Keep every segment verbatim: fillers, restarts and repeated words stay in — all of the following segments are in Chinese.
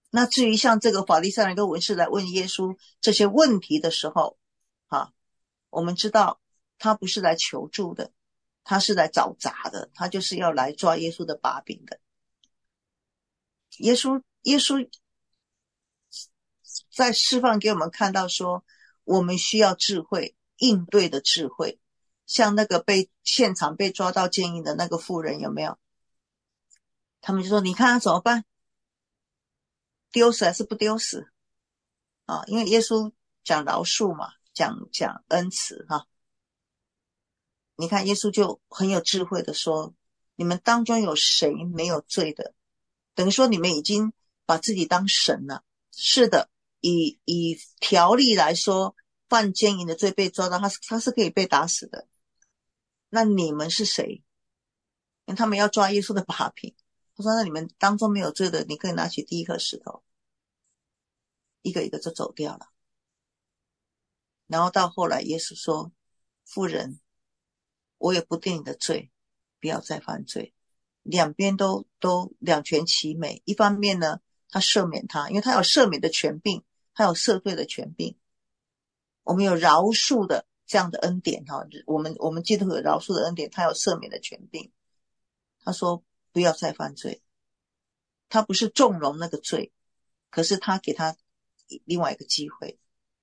那至于像这个法利赛人跟文士来问耶稣这些问题的时候啊，我们知道他不是来求助的，他是来找茬的，他就是要来抓耶稣的把柄的。耶稣耶稣在释放给我们看到说，我们需要智慧，应对的智慧。像那个被现场被抓到奸淫的那个妇人，有没有？他们就说你看他怎么办，丢死还是不丢死啊？因为耶稣讲饶恕嘛，讲讲恩慈哈、啊。你看耶稣就很有智慧的说，你们当中有谁没有罪的？等于说你们已经把自己当神了。是的，以以条例来说，犯奸淫的罪被抓到，他是他是可以被打死的。那你们是谁？因为他们要抓耶稣的把柄。他说那你们当中没有罪的，你可以拿起第一颗石头，一个一个就走掉了。然后到后来耶稣说，妇人，我也不定你的罪，不要再犯罪。两边都都两全其美。一方面呢，他赦免他，因为他有赦免的权柄，他有赦罪的权柄。我们有饶恕的这样的恩典哈，我们我们基督徒有饶恕的恩典，他有赦免的权柄。他说不要再犯罪，他不是纵容那个罪，可是他给他另外一个机会。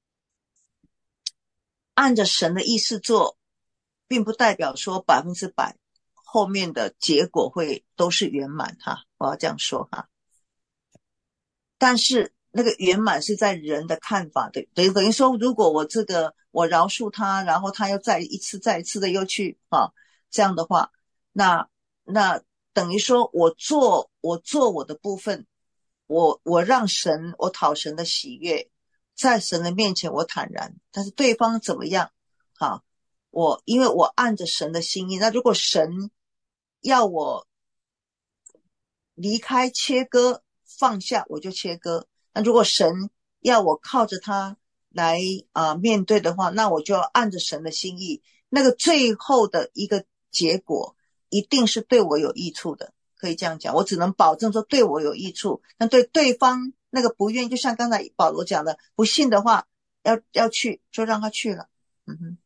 按着神的意思做，并不代表说百分之百后面的结果会都是圆满哈，我要这样说哈。但是那个圆满是在人的看法的，等于等于说，如果我这个我饶恕他，然后他又再一次再一次的又去啊，这样的话，那那等于说我做我做我的部分，我我让神我讨神的喜悦，在神的面前我坦然，但是对方怎么样啊？我因为我按着神的心意，那如果神要我离开切割放下，我就切割。那如果神要我靠着他来啊、呃、面对的话，那我就要按着神的心意，那个最后的一个结果一定是对我有益处的，可以这样讲。我只能保证说对我有益处，那对对方那个不愿意，就像刚才保罗讲的，不信的话要要去就让他去了。嗯哼，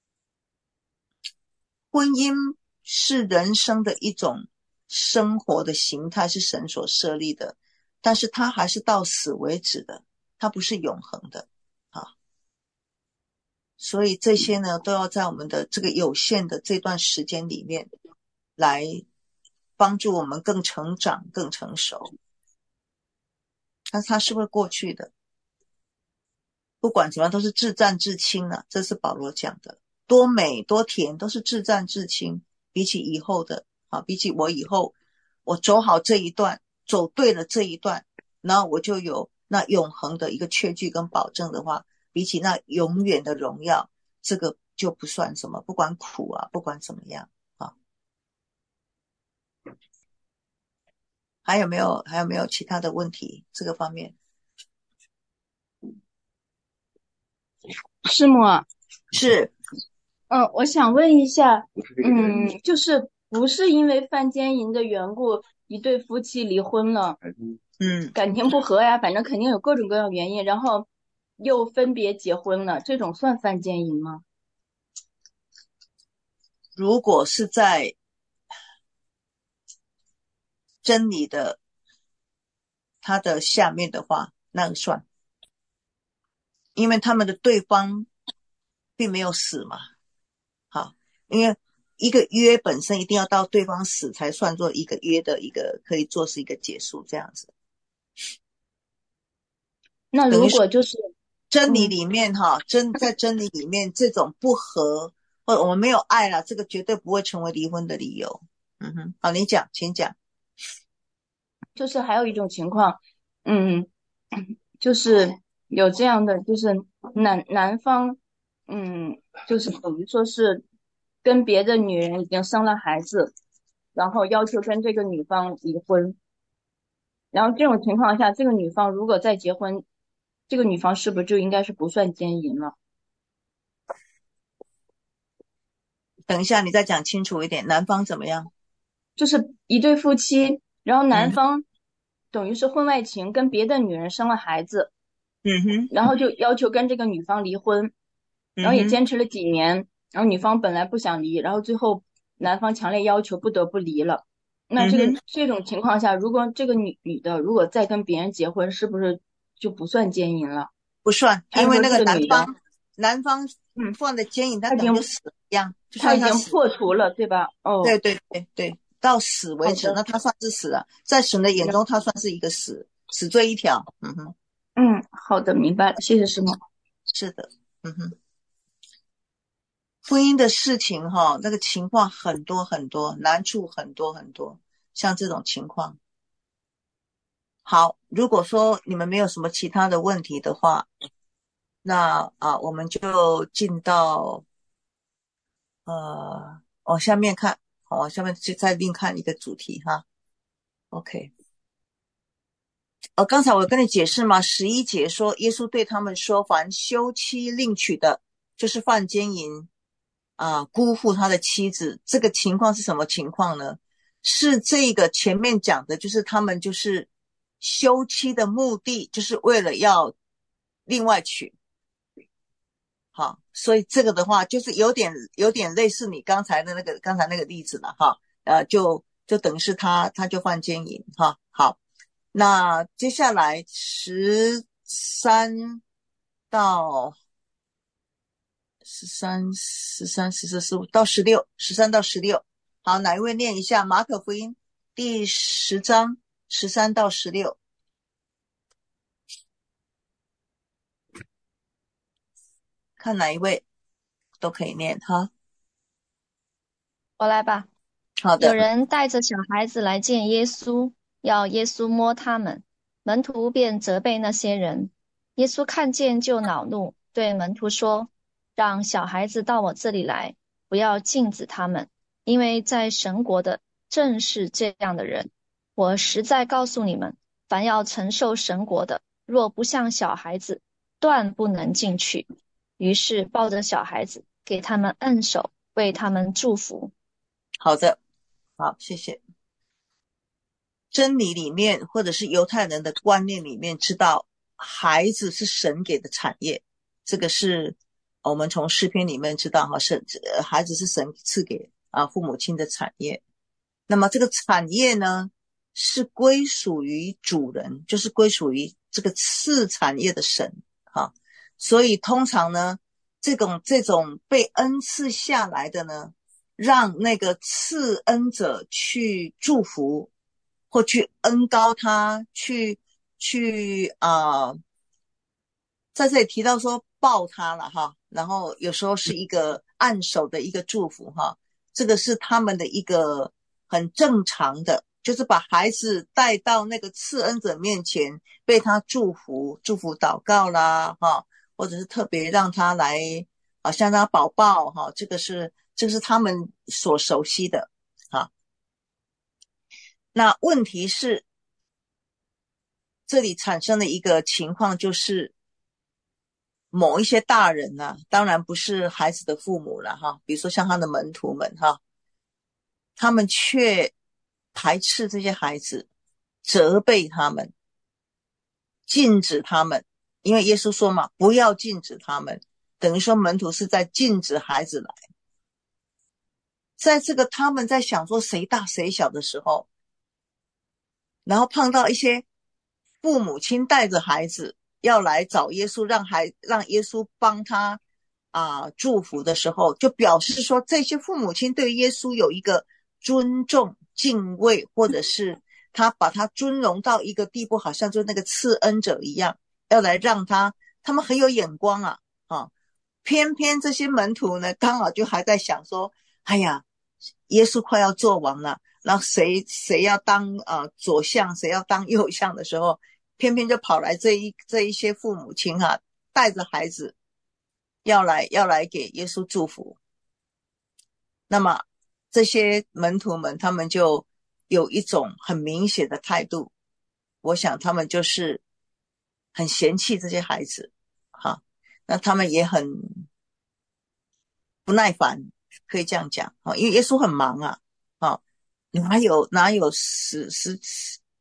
婚姻是人生的一种生活的形态，是神所设立的，但是它还是到死为止的，它不是永恒的啊。所以这些呢，都要在我们的这个有限的这段时间里面来帮助我们更成长、更成熟。但是它是会过去的，不管怎么样都是自战自清了，这是保罗讲的。多美多甜都是自战自清，比起以后的啊，比起我以后我走好这一段，走对了这一段，然后我就有那永恒的一个确据跟保证的话，比起那永远的荣耀，这个就不算什么，不管苦啊，不管怎么样啊。还有没有还有没有其他的问题这个方面？ 师母啊， 是， 嗯，我想问一下，嗯，就是不是因为犯奸淫的缘故，一对夫妻离婚了， 嗯， 感情不和呀，反正肯定有各种各样原因，然后又分别结婚了，这种算犯奸淫吗？ 如果是在真理的它的下面的话，那个算，因为他们的对方并没有死嘛。好，因为一个约本身一定要到对方死才算作一个约的一个可以做是一个结束这样子。 那等于说如果就是真理嗯， 里面哈，真在真理里面这种不和或者我们没有爱了，这个绝对不会成为离婚的理由。嗯哼，好，你讲，请讲。 就是还有一种情况，嗯，就是有这样的，就是男男方，嗯，就是等于说是跟别的女人已经生了孩子，然后要求跟这个女方离婚，然后这种情况下，这个女方如果再结婚，这个女方是不是就应该是不算奸淫了？ 等一下，你再讲清楚一点，男方怎么样？ 就是一对夫妻，然后男嗯方等于是婚外情，跟别的女人生了孩子， 嗯哼， 然后就要求跟这个女方离婚，然后也嗯哼， 坚持了几年，然后女方本来不想离，然后最后男方强烈要求不得不离了。那这个嗯哼， 这种情况下，如果这个女女的如果再跟别人结婚，是不是就不算奸淫了？ 不算， 还是说这因为那个个女的， 男方男方嗯， 犯的奸淫，他她已经等于就死一样，就她已经算他死。 破除了，对吧？哦， 对对对对，到死为止，那好的， 他算是死了，在神的眼中，他算是一个死死罪一条。嗯哼， 嗯，好的，明白了，谢谢师母。 是的，嗯哼，婚姻的事情哈，那个情况很多很多，难处很多很多，像这种情况。好，如果说你们没有什么其他的问题的话，那啊，我们就进到呃往下面看，好，往下面就再另看一个主题哈。OK。呃，刚才我跟你解释嘛，十一节说，耶稣对他们说，凡休妻另娶的，就是犯奸淫啊、辜负他的妻子。这个情况是什么情况呢？是这个前面讲的，就是他们就是休妻的目的，就是为了要另外娶。好，所以这个的话，就是有点有点类似你刚才的那个刚才那个例子了哈。呃，就就等于是他他就犯奸淫哈。好。那接下来十三到十三、十三、十四、十五到十六，十三到十六。好，哪一位念一下马可福音第十章十三到十六？看哪一位都可以念哈。 我来吧。 好的， 有人带着小孩子来见耶稣，要耶稣摸他们，门徒便责备那些人。耶稣看见就恼怒，对门徒说：让小孩子到我这里来，不要禁止他们，因为在神国的正是这样的人。我实在告诉你们，凡要承受神国的，若不像小孩子，断不能进去。于是抱着小孩子，给他们按手，为他们祝福。 好的，好，谢谢。真理里面，或者是犹太人的观念里面，知道孩子是神给的产业，这个是我们从诗篇里面知道哈，神孩子是神赐给啊父母亲的产业。那么这个产业呢，是归属于主人，就是归属于这个赐产业的神哈。所以通常呢，这种这种被恩赐下来的呢，让那个赐恩者去祝福。或去恩高他，去去啊、呃，在这里提到说抱他了哈，然后有时候是一个按手的一个祝福哈，这个是他们的一个很正常的，就是把孩子带到那个赐恩者面前，被他祝福、祝福祷告啦哈，或者是特别让他来啊向他保抱哈，这个是这个是他们所熟悉的哈。那问题是，这里产生的一个情况就是，某一些大人呢、啊，当然不是孩子的父母了哈，比如说像他的门徒们哈，他们却排斥这些孩子，责备他们，禁止他们，因为耶稣说嘛，不要禁止他们，等于说门徒是在禁止孩子来。在这个他们在想说谁大谁小的时候，然后碰到一些父母亲带着孩子要来找耶稣，让孩让耶稣帮他啊、呃、祝福的时候，就表示说这些父母亲对耶稣有一个尊重、敬畏，或者是他把他尊荣到一个地步，好像就那个赐恩者一样，要来让他，他们很有眼光啊啊！偏偏这些门徒呢，刚好就还在想说，哎呀，耶稣快要做王了。然后谁谁要当呃左相，谁要当右相的时候，偏偏就跑来这一这一些父母亲哈、啊，带着孩子要来要来给耶稣祝福。那么这些门徒们，他们就有一种很明显的态度，我想他们就是很嫌弃这些孩子，哈，那他们也很不耐烦，可以这样讲，因为耶稣很忙啊，啊。哪有哪有十十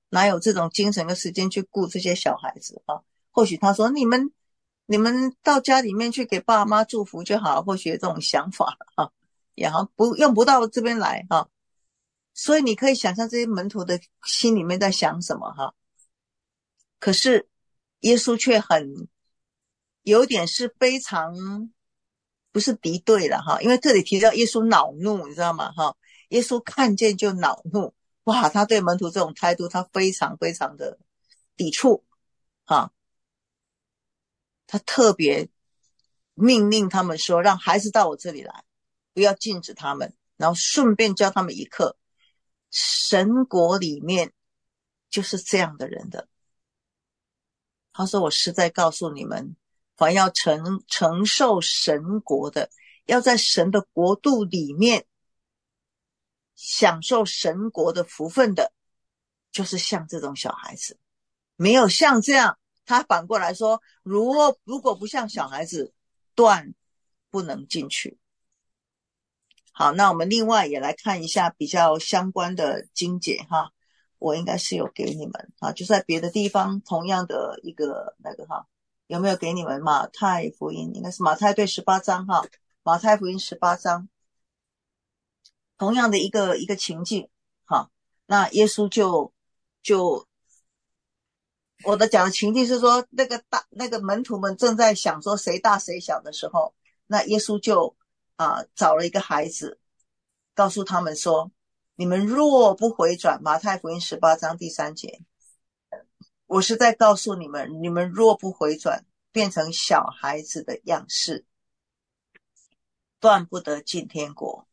哪有这种精神跟时间去顾这些小孩子啊？或许他说你们你们到家里面去给爸妈祝福就好，或许有这种想法啊，也好不用不到这边来哈、啊。所以你可以想象这些门徒的心里面在想什么哈、啊。可是耶稣却很有点是非常不是敌对了哈，因为这里提到耶稣恼怒，你知道吗哈？耶稣看见就恼怒，哇，他对门徒这种态度，他非常非常的抵触哈，他特别命令他们说，让孩子到我这里来，不要禁止他们，然后顺便教他们一课，神国里面就是这样的人的。他说我实在告诉你们，凡要承承受神国的，要在神的国度里面享受神国的福分的，就是像这种小孩子。没有像这样，他反过来说，如果如果不像小孩子，断不能进去。好，那我们另外也来看一下比较相关的经节哈，我应该是有给你们啊，就在别的地方同样的一个那个哈，有没有给你们？马太福音应该是马太对十八章哈，马太福音十八章，同样的一个一个情境哈，那耶稣就就我的讲的情境是说，那个大那个门徒们正在想说谁大谁小的时候，那耶稣就啊、呃、找了一个孩子，告诉他们说，你们若不回转，马太福音十八章第三节，我是在告诉你们，你们若不回转，变成小孩子的样式，断不得进天国。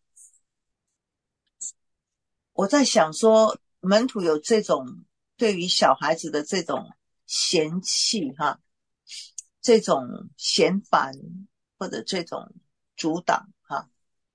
我在想说，门徒有这种对于小孩子的这种嫌弃哈，这种嫌烦或者这种阻挡哈，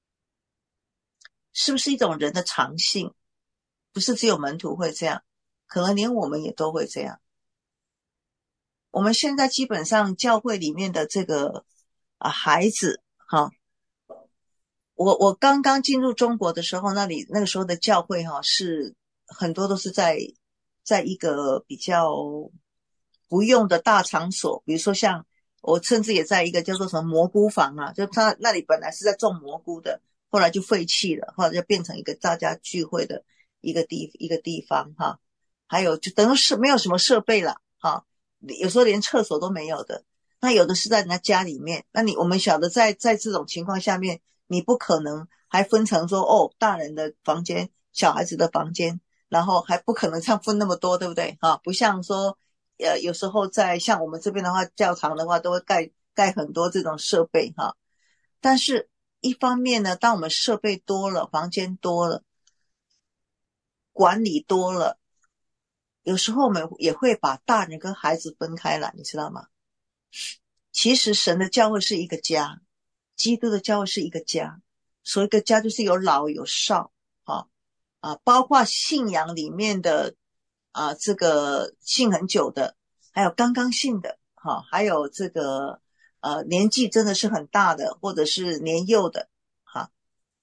是不是一种人的常性？不是只有门徒会这样，可能连我们也都会这样。我们现在基本上教会里面的这个啊孩子哈，我我刚刚进入中国的时候，那里那个时候的教会哈是很多都是在在一个比较不用的大场所，比如说像我甚至也在一个叫做什么蘑菇房啊，就他那里本来是在种蘑菇的，后来就废弃了，后来就变成一个大家聚会的一个地一个地方哈。还有就等于是没有什么设备了哈，有时候连厕所都没有的。那有的是在人家家里面，那你我们晓得在在这种情况下面，你不可能还分成说哦，大人的房间，小孩子的房间，然后还不可能这样分那么多，对不对哈？不像说呃有时候在像我们这边的话，教堂的话都会盖盖很多这种设备哈。但是一方面呢，当我们设备多了，房间多了，管理多了，有时候我们也会把大人跟孩子分开了，你知道吗？其实神的教会是一个家，基督的教会是一个家，所谓一个家就是有老有少啊啊，包括信仰里面的啊这个信很久的，还有刚刚信的哈、啊，还有这个呃年纪真的是很大的，或者是年幼的哈、啊。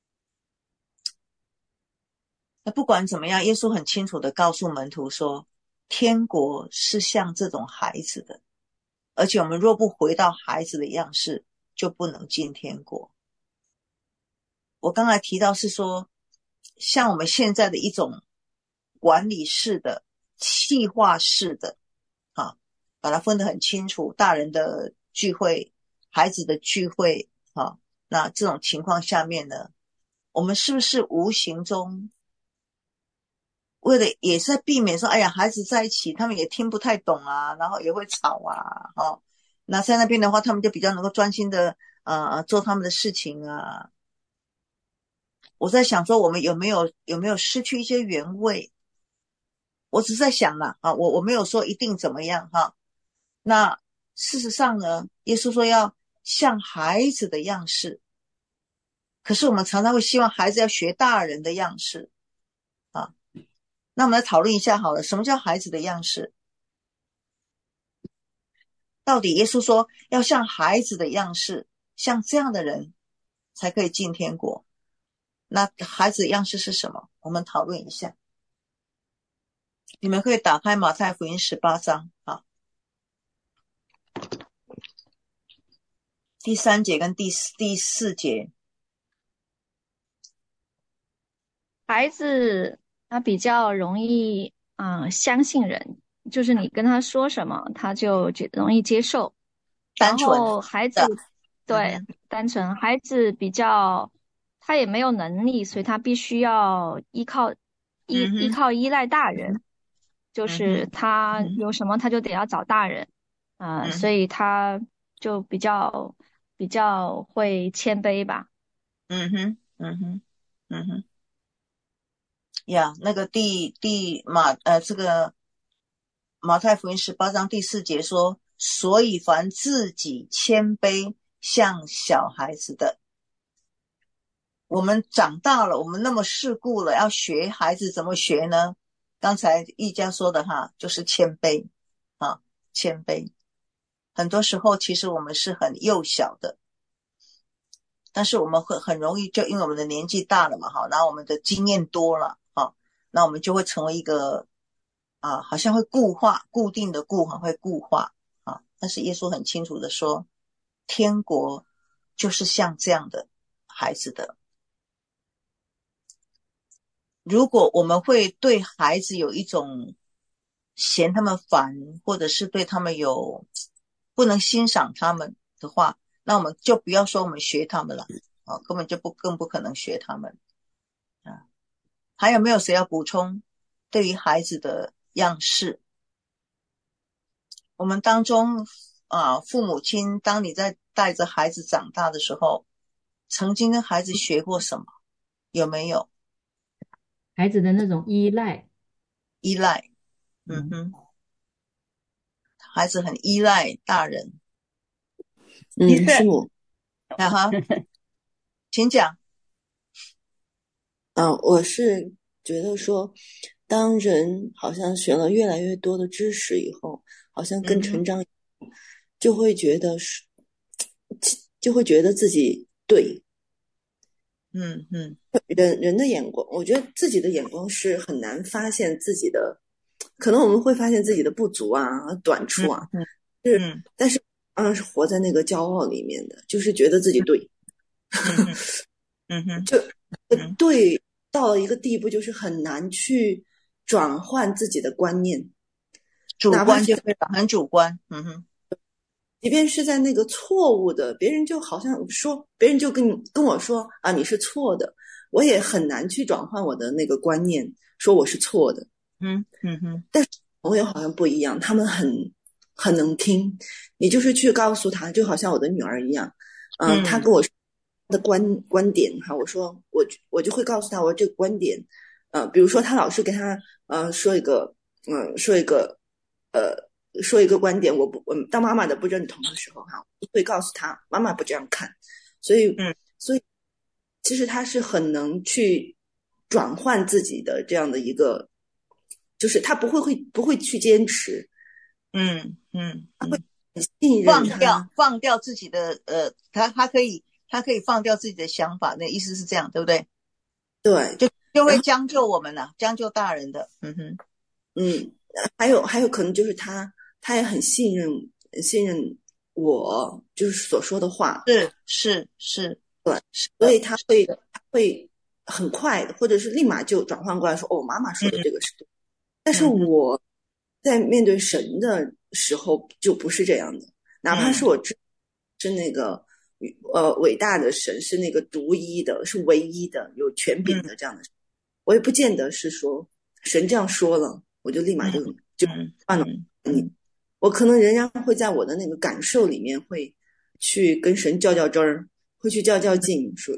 那不管怎么样，耶稣很清楚的告诉门徒说，天国是像这种孩子的，而且我们若不回到孩子的样式，就不能进天国。我刚才提到是说，像我们现在的一种管理式的、企划式的啊，把它分得很清楚，大人的聚会、孩子的聚会啊，那这种情况下面呢，我们是不是无形中为了也是在避免说，哎呀，孩子在一起，他们也听不太懂啊，然后也会吵啊，哦，那在那边的话，他们就比较能够专心的呃做他们的事情啊。我在想说，我们有没有有没有失去一些原味？我只是在想啦，啊，我我没有说一定怎么样哈。那事实上呢，耶稣说要像孩子的样式，可是我们常常会希望孩子要学大人的样式啊。那我们来讨论一下好了，什么叫孩子的样式？到底耶稣说要像孩子的样式，像这样的人才可以进天国。那孩子的样式是什么？我们讨论一下。 你们可以打开马太福音十八章啊，第三节跟第四第四节。 孩子他比较容易啊、呃相信人，就是你跟他说什么，他就觉容易接受。然单纯后孩子的， 对嗯单纯，孩子比较他也没有能力，所以他必须要依靠依依嗯哼， 靠依赖大人，就是嗯哼， 他嗯有什么他就得要找大人，啊、呃所嗯以他就比较比较会谦卑吧。 嗯哼，嗯哼，嗯哼，呀，那个第第马呃这个马太福音十八章第四节说，所以凡自己谦卑像小孩子的，我们长大了，我们那么世故了，要学孩子怎么学呢？刚才易家说的哈，就是谦卑啊，谦卑。很多时候其实我们是很幼小的，但是我们会很容易就因为我们的年纪大了嘛，哈，然后我们的经验多了，哈，那我们就会成为一个啊，好像会固化、固定的固，很会固化啊。但是耶稣很清楚的说，天国就是像这样的孩子的。如果我们会对孩子有一种嫌他们烦，或者是对他们有不能欣赏他们的话，那我们就不要说我们学他们了啊，根本就不更不可能学他们啊。还有没有谁要补充对于孩子的样式？我们当中啊，父母亲，当你在带着孩子长大的时候，曾经跟孩子学过什么？有没有孩子的那种依赖。 依赖？嗯嗯哼，孩子很依赖大人。 嗯，师母， 啊哈，请讲。 啊，我是觉得说，当人好像学了越来越多的知识以后，好像更嗯哼， 成长，就会觉得是，就会觉得自己对。 嗯嗯人人的眼光，我觉得自己的眼光是很难发现自己的，可能我们会发现自己的不足啊、短处嗯啊， 嗯是， 嗯但是当然是活在那个骄傲里面的，就是觉得自己对。 嗯哼嗯哼就呃嗯， 对到了一个地步，就是很难去转换自己的观念， 主哪怕是观就非常很主观。嗯哼即便是在那个错误的，别人就好像说，别人就跟你跟我说啊你是错的，我也很难去转换我的那个观念，说我是错的。 嗯嗯哼朋友好像不一样，他们很很能听，你就是去告诉他，就好像我的女儿一样，嗯、呃，她嗯跟我说她的观观点哈，我说我我就会告诉她我这个观点，呃，比如说她老师给她呃说一个，嗯、呃，说一个，呃，说一个观点，我不，我当妈妈的不认同的时候哈，我会告诉她妈妈不这样看，所以嗯所以其实她是很能去转换自己的这样的一个。就是他不会会不会去坚持， 嗯嗯嗯， 信任放掉他， 放掉自己的呃，他他可以他可以放掉自己的想法，那意思是这样，对不对？ 对， 就就然后会将就我们了、啊，将就大人的。嗯哼嗯，还有还有可能就是他他也很信任信任我，就是所说的话， 是是是， 对， 是所以的， 他会他会很快的，或者是立马就转换过来说，哦，妈妈说的这个是对，但是嗯哼我在面对神的时候就不是这样的，哪怕是嗯我知是那个呃伟大的神，是那个独一的，是唯一的，有权柄嗯的这样的神，我也不见得是说神这样说了，我就立马就嗯就嗯换了嗯你， 嗯我可能仍然会在我的那个感受里面会去跟神较较真儿，会去较较劲，说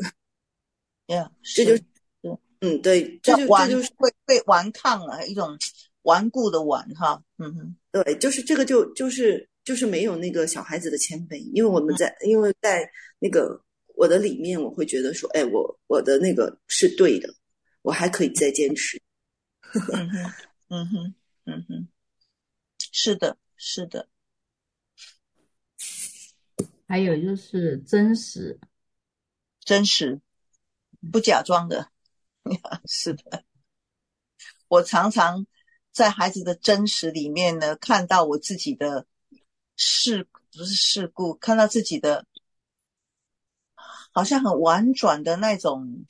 ，yeah， 这就是是嗯对，这要顽就这就是会被顽抗了一种顽固的顽哈。嗯哼对，就是这个就就是就是没有那个小孩子的谦卑，因为我们在因为在那个我的里面，我会觉得说，哎，我我的那个是对的，我还可以再坚持。 嗯哼嗯哼嗯哼，是的是的， 还有就是真实。 真实不假装的。是的，我常常在孩子的真实里面呢，看到我自己的事，不是事故，看到自己的好像很婉转的那种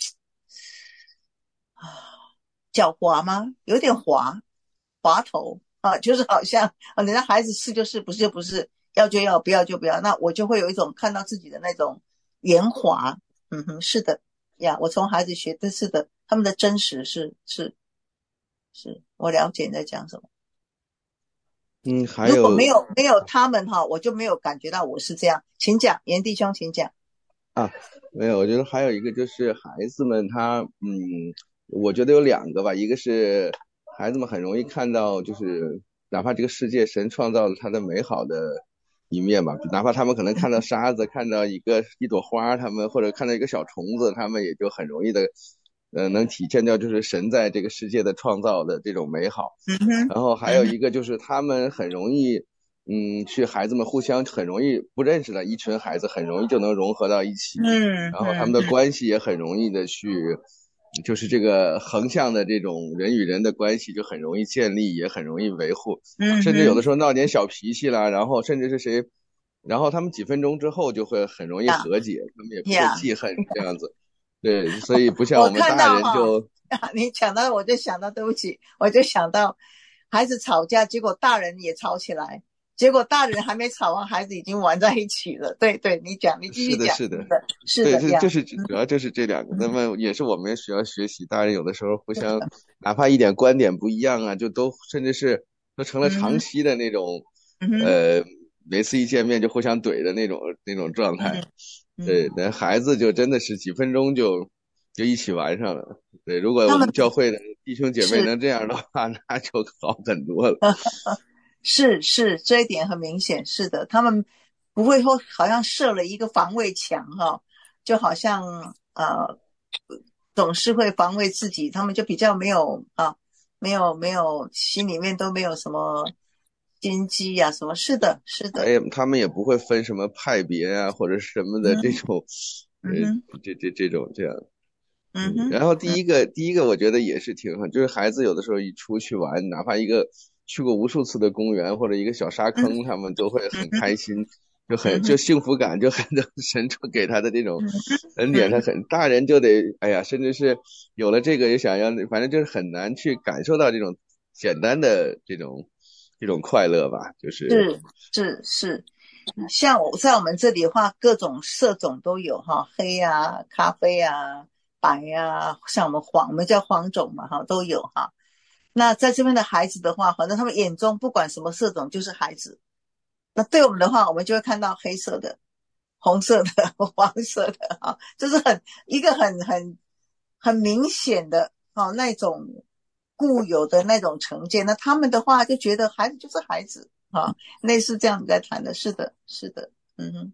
狡猾吗？有点滑，滑头啊，就是好像啊，人家孩子是就是，不是就不是，要就要，不要就不要。那我就会有一种看到自己的那种圆滑。嗯哼，是的呀，我从孩子学的，是的，他们的真实是是是，我了解你在讲什么。 嗯，还如果没有有没有他们哈，我就没有感觉到我是这样。请讲，严弟兄，请讲。 啊，没有，我觉得还有一个就是孩子们他，嗯，我觉得有两个吧，一个是孩子们很容易看到，就是哪怕这个世界神创造了它的美好的一面吧，哪怕他们可能看到沙子，看到一个一朵花，他们或者看到一个小虫子，他们也就很容易的，呃，能体现掉就是神在这个世界的创造的这种美好。 嗯哼， 然后还有一个就是他们很容易。嗯，去孩子们互相很容易不认识的一群孩子，很容易就能融合到一起， 嗯， 然后他们的关系也很容易的去，就是这个横向的这种人与人的关系就很容易建立，也很容易维护， 嗯， 甚至有的时候闹点小脾气啦，然后甚至是谁，然后他们几分钟之后就会很容易和解，他们也不会记恨这样子。对，所以不像我们大人就， 你讲到我就想到，对不起，我就想到孩子吵架，结果大人也吵起来。结果大人还没吵完，孩子已经玩在一起了。对对，你讲，你继续讲。 是的，是的，是的， 对，这就是主要就是这两个。那么也是我们需要学习，大人有的时候互相，哪怕一点观点不一样啊，就都甚至是都成了长期的那种， 嗯、 呃，每次一见面就互相怼的那种那种状态。嗯、对，那孩子就真的是几分钟就就一起玩上了。对，如果我们教会的弟兄姐妹能这样的话，那就好很多了。 是是，这一点很明显，是的，他们不会说好像设了一个防卫墙哈，就好像呃总是会防卫自己，他们就比较没有啊，没有没有心里面都没有什么心机呀、啊，什么是的，是的， 哎，他们也不会分什么派别啊或者什么的这种， 嗯、 呃，这这这种这样。 嗯哼， 然后第一个、嗯、第一个我觉得也是挺好，就是孩子有的时候一出去玩，哪怕一个去过无数次的公园或者一个小沙坑，嗯、他们都会很开心，嗯、就很就幸福感就很神给他的这种恩典，他很大人就得哎呀，甚至是有了这个也想要，反正就是很难去感受到这种简单的这种这种快乐吧，就是是是是，像我在我们这里的话，各种色种都有哈，黑啊、咖啡啊。白呀，像我们黄，我们叫黄种嘛，哈，都有哈。那在这边的孩子的话，反正他们眼中不管什么色种就是孩子。那对我们的话，我们就会看到黑色的、红色的、黄色的啊，就是很一个很很很明显的啊那种固有的那种成见。那他们的话就觉得孩子就是孩子啊，类似这样子在谈的。是的，是的，嗯哼。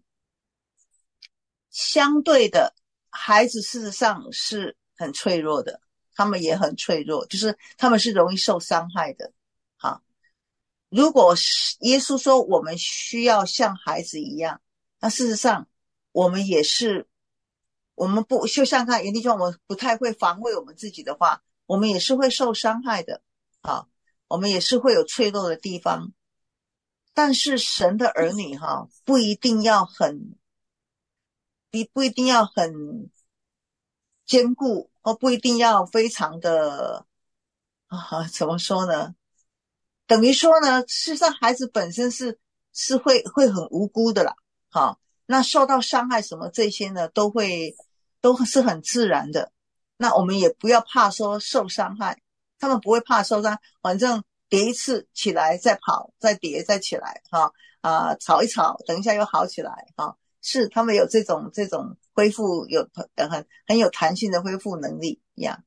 相对的。孩子事实上是很脆弱的，他们也很脆弱，就是他们是容易受伤害的。好，如果耶稣说我们需要像孩子一样，那事实上我们也是，我们不就像看严弟兄，我们不太会防卫我们自己的话，我们也是会受伤害的。好，我们也是会有脆弱的地方。但是神的儿女哈，不一定要很。不一定要很坚固，或不一定要非常的啊，怎么说呢？等于说呢，事实上孩子本身是是会会很无辜的啦，好，那受到伤害什么这些呢，都会都是很自然的。那我们也不要怕说受伤害，他们不会怕受伤，反正跌一次起来再跑，再跌再起来，哈啊，吵一吵，等一下又好起来，哈。是，他们有这种这种恢复有很很有弹性的恢复能力一样。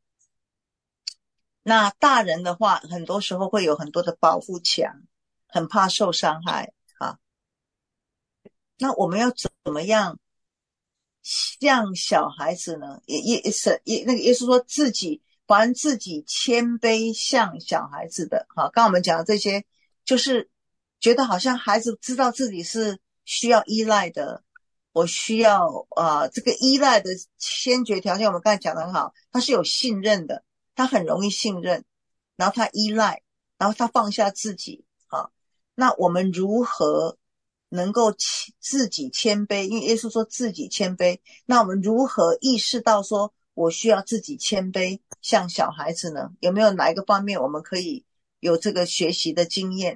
那大人的话，很多时候会有很多的保护墙，很怕受伤害啊。那我们要怎么样像小孩子呢？也也是也那个耶稣说自己凡自己谦卑像小孩子的，哈，刚刚我们讲的这些，就是觉得好像孩子知道自己是。需要依赖的，我需要啊、呃，这个依赖的先决条件，我们刚才讲得很好，他是有信任的，他很容易信任，然后他依赖， 然后他放下自己啊。那我们如何能够自己谦卑？因为耶稣说自己谦卑，那我们如何意识到说我需要自己谦卑，像小孩子呢？有没有哪一个方面我们可以有这个学习的经验？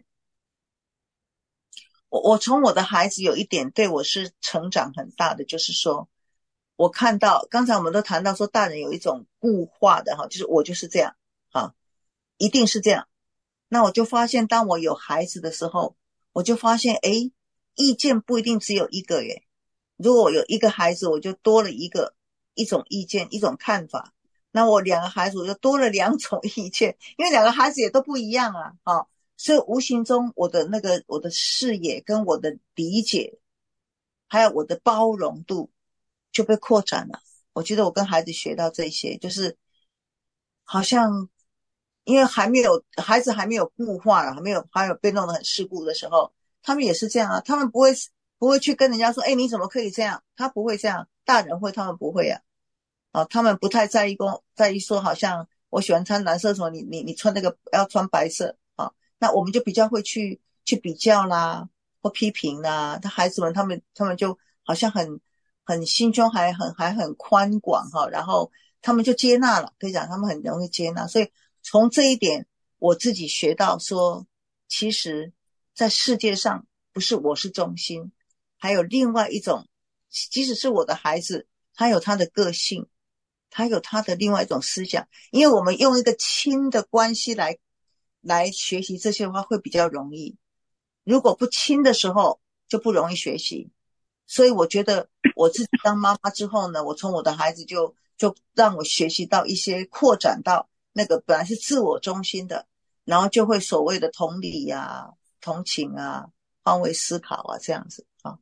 我我从我的孩子有一点对我是成长很大的，就是说我看到刚才我们都谈到说大人有一种固化的哈，就是我就是这样啊，一定是这样。那我就发现当我有孩子的时候，我就发现诶，意见不一定只有一个耶。如果我有一个孩子，我就多了一个一种意见，一种看法。那我两个孩子我就多了两种意见，因为两个孩子也都不一样啊，啊，所以无形中我的那个我的视野跟我的理解，还有我的包容度就被扩展了。我觉得我跟孩子学到这些，就是好像因为还没有孩子还没有固化了，还没有还有被弄得很世故的时候，他们也是这样啊，他们不会不会去跟人家说，哎，你怎么可以这样？他不会这样，大人会，他们不会啊。啊，他们不太在意公在意说，好像我喜欢穿蓝色什么，你你你穿那个要穿白色啊，那我们就比较会去去比较啦，或批评啦。他孩子们他们他们就好像很很心胸还很还很宽广哈，然后他们就接纳了，可以讲他们很容易接纳。所以从这一点我自己学到说，其实在世界上不是我是中心，还有另外一种，即使是我的孩子，他有他的个性。他有他的另外一种思想，因为我们用一个亲的关系来来学习这些的话会比较容易，如果不亲的时候就不容易学习。所以我觉得我自己当妈妈之后呢，我从我的孩子就就让我学习到一些扩展到那个本来是自我中心的，然后就会所谓的同理啊、同情啊、换位思考啊这样子啊。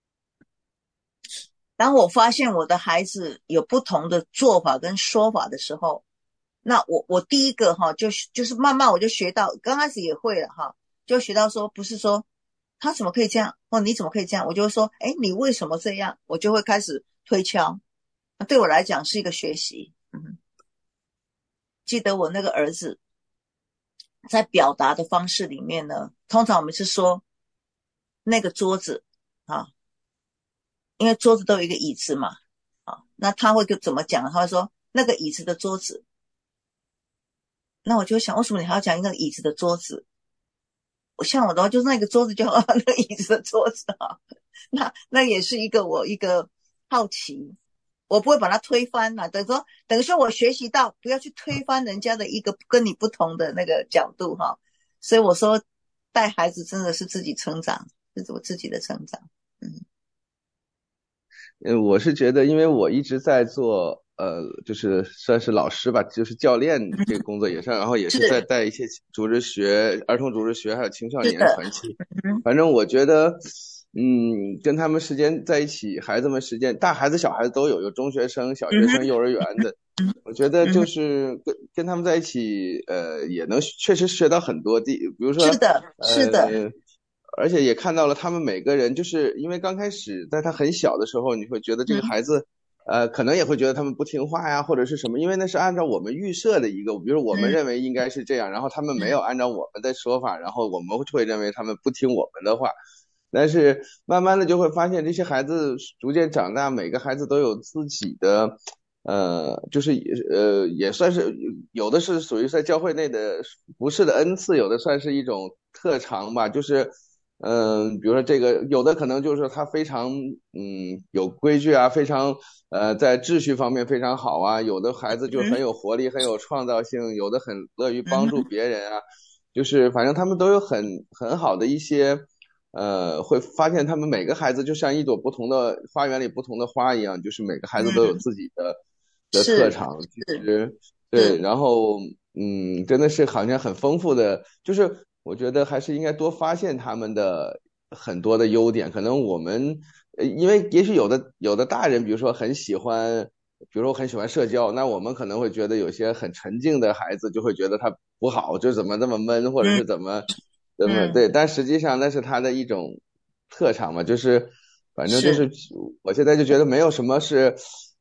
当我发现我的孩子有不同的做法跟说法的时候，那我我第一个哈，就就是慢慢我就学到，刚开始也会了哈，就学到说不是说他怎么可以这样，或你怎么可以这样，我就会说，哎，你为什么这样？我就会开始推敲。那对我来讲是一个学习。嗯，记得我那个儿子在表达的方式里面呢，通常我们是说那个桌子啊。因为桌子都有一个椅子嘛，啊，那他会怎么讲？他会说那个椅子的桌子。那我就想，为什么你还要讲一个椅子的桌子？我像我的话，就是那个桌子就好，那个椅子的桌子啊，那那也是一个我一个好奇，我不会把它推翻啦。等于说，等于说我学习到不要去推翻人家的一个跟你不同的那个角度哈。所以我说，带孩子真的是自己成长，是我自己的成长，嗯。 嗯，我是觉得，因为我一直在做，呃，就是算是老师吧，就是教练这个工作也是，然后也是在带一些组织学、儿童组织学还有青少年团契。反正我觉得，嗯，跟他们时间在一起，孩子们时间，大孩子、小孩子都有，有中学生、小学生、幼儿园的。我觉得就是跟跟他们在一起，呃，也能确实学到很多地，比如说， 是的，是的。 呃而且也看到了他们每个人，就是因为刚开始在他很小的时候，你会觉得这个孩子，嗯、呃，可能也会觉得他们不听话呀，或者是什么，因为那是按照我们预设的一个，比如我们认为应该是这样，然后他们没有按照我们的说法，然后我们会认为他们不听我们的话。但是慢慢的就会发现，这些孩子逐渐长大，每个孩子都有自己的，呃，就是呃，也算是有的是属于在教会内的不是的恩赐，有的算是一种特长吧，就是。嗯，比如说这个，有的可能就是说他非常嗯有规矩啊，非常呃在秩序方面非常好啊，有的孩子就很有活力，很有创造性，有的很乐于帮助别人啊，就是反正他们都有很很好的一些呃，会发现他们每个孩子就像一朵不同的花园里不同的花一样，就是每个孩子都有自己的、嗯、的特长，其实对，然后嗯，真的是好像很丰富的，就是。我觉得还是应该多发现他们的很多的优点。可能我们，呃，因为也许有的有的大人，比如说很喜欢，比如说很喜欢社交，那我们可能会觉得有些很沉静的孩子就会觉得他不好，就怎么这么闷，或者是怎么怎么对。但实际上那是他的一种特长嘛，就是反正就是我现在就觉得没有什么是。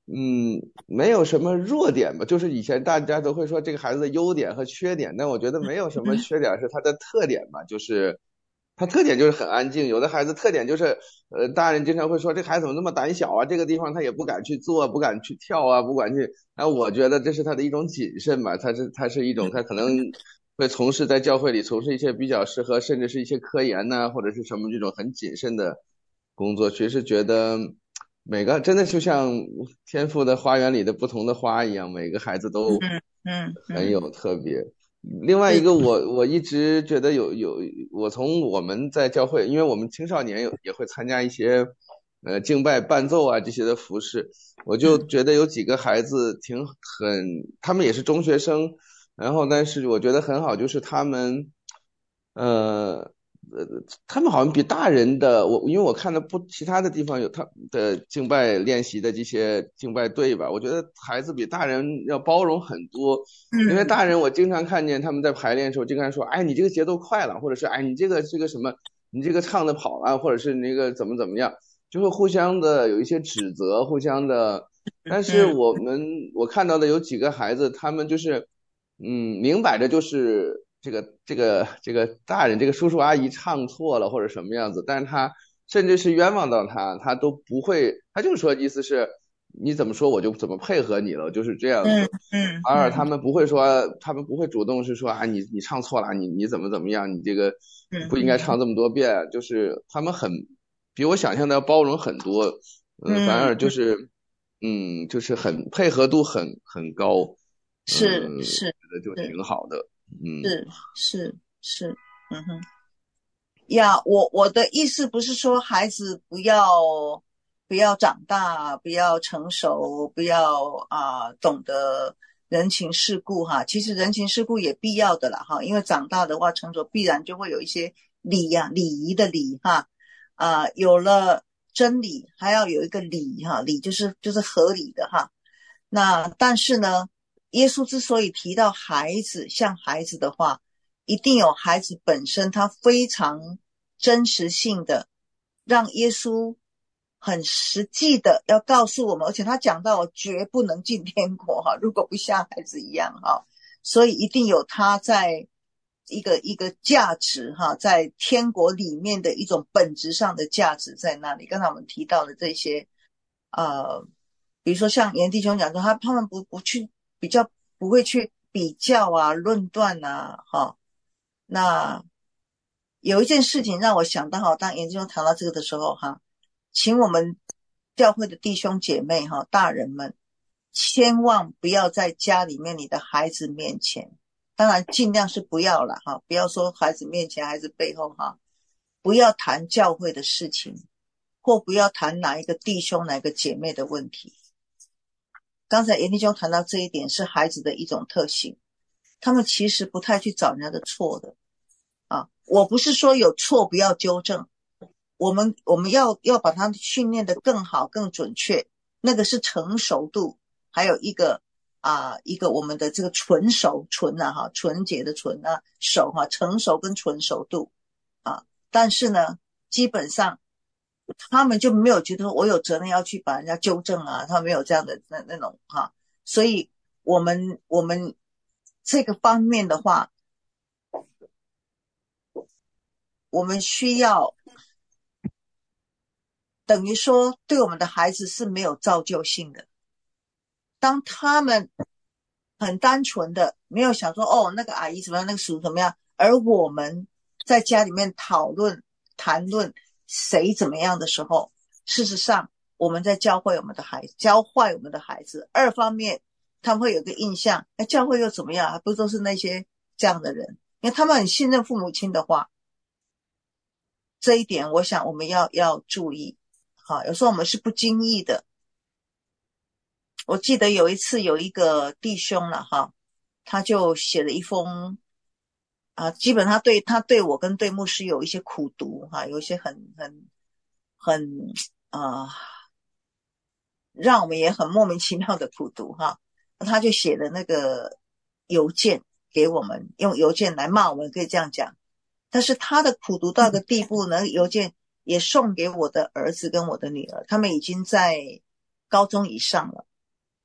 嗯，没有什么弱点吧，就是以前大家都会说这个孩子的优点和缺点，但我觉得没有什么缺点是他的特点吧，就是他特点就是很安静，有的孩子特点就是呃，大人经常会说这孩子怎么那么胆小啊，这个地方他也不敢去做，不敢去跳啊，不敢去，然后我觉得这是他的一种谨慎吧，他是他是一种他可能会从事在教会里从事一些比较适合甚至是一些科研呐、或者是什么这种很谨慎的工作，其实觉得。每个真的就像天赋的花园里的不同的花一样，每个孩子都嗯嗯很有嗯， 特别。另外一是， 个我我一直觉得有有，我从我们在教会，因为我们青少年有也会参加一些呃敬拜伴奏啊这些的服饰，我就嗯觉得有几个孩子挺很，他们也是中学生，然后但是我觉得很好，就是他们呃。呃，他们好像比大人的我，因为我看到不其他的地方有他的敬拜练习的这些敬拜队吧，我觉得孩子比大人要包容很多。因为嗯大人我经常看见他们在排练的时候，经常说，哎，你这个节奏快了，或者是哎，你这个这个什么，你这个唱的跑了，或者是那个怎么怎么样，就会互相的有一些指责，互相的。但是嗯我们我看到的有几个孩子，他们就是，嗯，明摆着就是这个这个这个大人这个叔叔阿姨唱错了或者什么样子，但是他甚至是冤枉到他，他都不会，他就说意思是你怎么说我就怎么配合你了，就是这样嗯子。而他嗯嗯们不会说，他们不会主动是说啊你你唱错了，你你怎么怎么样，你这个嗯不应该唱这么多遍，就是他们很比我想象的要包容很多，嗯，反而就嗯， 是嗯就是很配合度很很高。嗯， 是是觉得就是挺好的。嗯是是是，嗯哼。呀，我我的意思不是说孩子不要不要长大，不要成熟，不要啊、懂得人情世故哈。其实人情世故也必要的啦哈，因为长大的话成熟必然就会有一些礼呀、礼仪的礼哈啊、有了真理还要有一个理哈，理就是就是合理的哈。那但是呢，耶稣之所以提到孩子像孩子的话，一定有孩子本身他非常真实性的，让耶稣很实际的要告诉我们，而且他讲到绝不能进天国哈，如果不像孩子一样哈，所以一定有他在一个一个价值哈，在天国里面的一种本质上的价值在那里。刚才我们提到的这些呃，比如说像严弟兄讲说，他他们不不去比较，不会去比较啊、论断啊，哈。那有一件事情让我想到哈，当严弟兄谈到这个的时候哈，请我们教会的弟兄姐妹哈、大人们，千万不要在家里面你的孩子面前，当然尽量是不要了哈，不要说孩子面前、孩子背后哈，不要谈教会的事情，或不要谈哪一个弟兄、哪一个姐妹的问题。刚才严弟兄谈到这一点是孩子的一种特性，他们其实不太去找人家的错的啊。我不是说有错不要纠正，我们我们要要把它训练得更好、更准确，那个是成熟度，还有一个啊一个我们的这个纯熟纯啊哈，纯洁的纯啊熟哈，成熟跟纯熟度啊。但是呢，基本上他们就没有觉得我有责任要去把人家纠正啊，他没有这样的那那种哈，所以我们我们这个方面的话，我们需要等于说对我们的孩子是没有造就性的。当他们很单纯的没有想说哦那个阿姨怎么样，那个叔叔怎么样，而我们在家里面讨论谈论谁怎么样的时候，事实上我们在教会我们的孩子，教坏我们的孩子。二方面他们会有个印象，哎，教会又怎么样，还不都是那些这样的人，因为他们很信任父母亲的话，这一点我想我们要要注意。好，有时候我们是不经意的。我记得有一次有一个弟兄了哈，他就写了一封啊，基本他对他对我跟对牧师有一些苦读哈，有一些很很很啊，让我们也很莫名其妙的苦读哈。他就写了那个邮件给我们，用邮件来骂我们，可以这样讲。但是他的苦读到一个地步呢，邮件也送给我的儿子跟我的女儿，他们已经在高中以上了。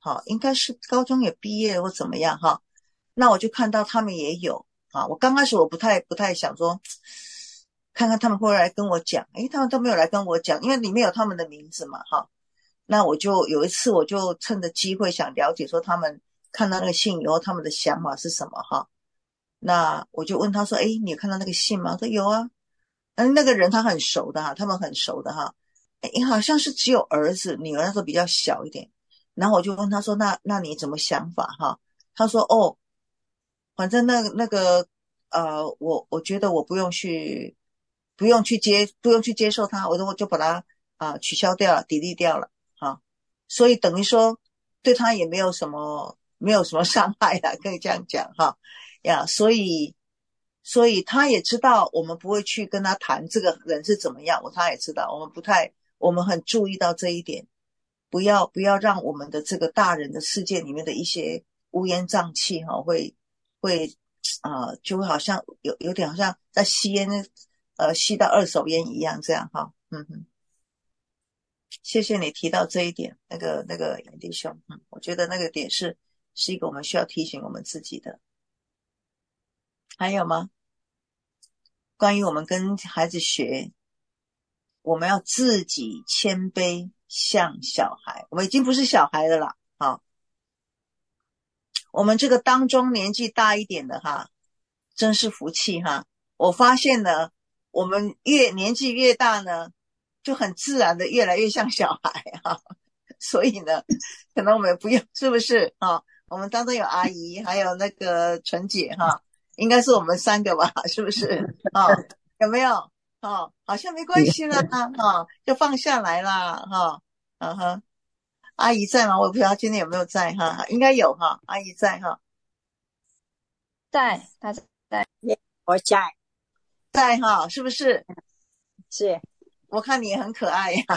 哈，应该是高中也毕业或怎么样哈。那我就看到他们也有啊，我刚开始我不太不太想说，看看他们会不会来跟我讲，诶，他们都没有来跟我讲，因为里面有他们的名字嘛哈。那我就有一次我就趁着机会想了解说他们看到那个信以后他们的想法是什么哈。那我就问他说，诶，你有看到那个信吗？他说有啊。嗯，那个人他很熟的哈，他们很熟的哈。诶，好像是只有儿子，女儿那时候比较小一点。然后我就问他说，那那你怎么想法哈？他说哦，反正那那个呃，我我觉得我不用去不用去接不用去接受他，我我就把它啊、呃、取消掉了，delete掉了啊。所以等于说对他也没有什么没有什么伤害啦，可以这样讲哈呀。所以所以他也知道我们不会去跟他谈这个人是怎么样，我他也知道我们不太我们很注意到这一点，不要不要让我们的这个大人的世界里面的一些乌烟瘴气哈，会会啊、呃，就会好像有有点好像在吸烟，呃，吸到二手烟一样这样哈。嗯哼，谢谢你提到这一点，那个那个杨弟兄，嗯，我觉得那个点是是一个我们需要提醒我们自己的。还有吗？关于我们跟孩子学，我们要自己谦卑像小孩，我们已经不是小孩了啦，好。我们这个当中年纪大一点的哈，真是福气哈。我发现呢，我们越年纪越大呢，就很自然的越来越像小孩哈。所以呢，可能我们不用，是不是啊？我们当中有阿姨，还有那个纯姐哈，应该是我们三个吧，是不是啊？有没有啊？好像没关系啦哈，就放下来啦哈。嗯哼。阿姨在吗？我也不知道她今天有没有在哈，应该有哈，阿姨在哈， 在，他在。 我在， 在哈，是不是？ 是我看你也很可爱呀。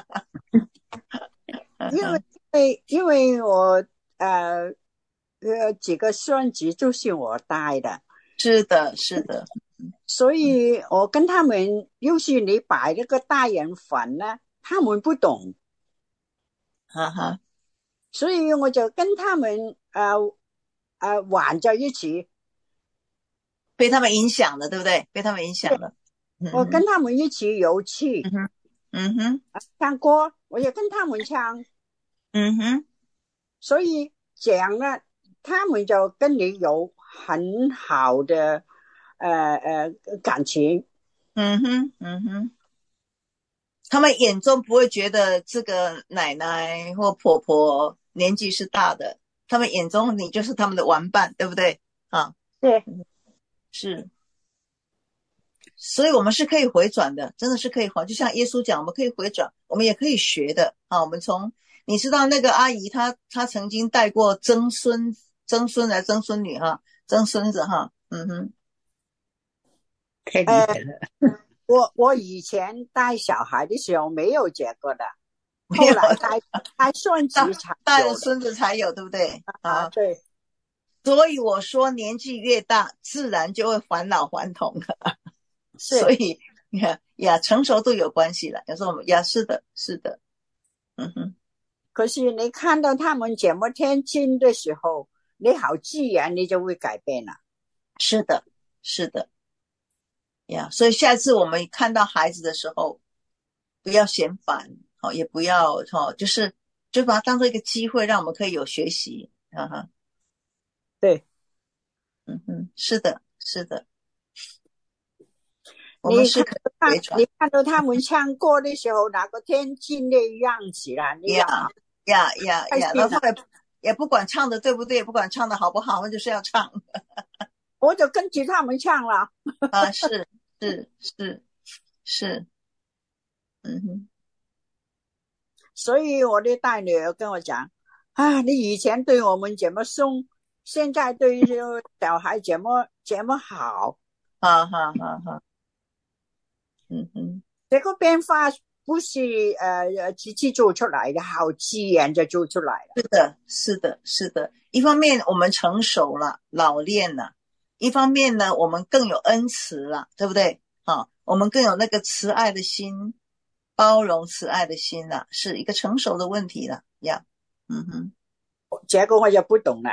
因为因为因为我呃呃几个孙子就是我带的， 是的，是的， 所以我跟他们，又是你摆那个大人粉呢，他们不懂， 哈哈， 所以我就跟他们呃呃玩在一起， 被他们影响了，对不对？被他们影响了。嗯、 我跟他们一起游戏， 嗯哼，嗯哼， 唱歌，我也跟他们唱， 嗯哼， 所以这样呢，他们就跟你有很好的呃呃感情。 嗯哼，嗯哼，他们眼中不会觉得这个奶奶或婆婆年纪是大的，他们眼中你就是他们的玩伴，对不对？啊， 对， 是。所以我们是可以回转的，真的是可以回，就像耶稣讲，我们可以回转，我们也可以学的啊。我们从你知道那个阿姨，她她曾经带过曾孙曾孙来曾孙女哈，曾孙子哈，嗯哼， 太厉害了。呃、我我以前带小孩的时候没有这个的，后来带带孙子才有， 带了孙子才有，对不对？ 啊，对。 所以我说年纪越大，自然就会返老还童了。所以呀呀，成熟度有关系了。有时候我们呀，是的，是的，嗯哼。 可是你看到他们这么天真的时候，你好自然你就会改变了。 是的，是的，呀。所以下次我们看到孩子的时候，不要嫌烦，哦，也不要哦，就是就把它当做一个机会，让我们可以有学习，哈哈。 对， 嗯哼，是的，是的。我你们是可以回转。 你看到他们唱歌的时候，那个天真的样子啦，你呀呀呀呀，然后也也不管唱的对不对，不管唱的好不好，我就是要唱。 我就跟着他们唱了。 啊，是是是是，嗯哼。 所以我的大女儿跟我讲啊，你以前对我们怎么凶，现在对小孩怎么怎么好。 哈哈哈哈。嗯哼， 这个变化不是呃自己做出来的，好自然就做出来了。 是的，是的，是的。一方面我们成熟了，老练了；一方面呢，我们更有恩慈了，对不对？啊，我们更有那个慈爱的心，包容慈爱的心了，是一个成熟的问题了呀。嗯哼， 这个我就不懂了。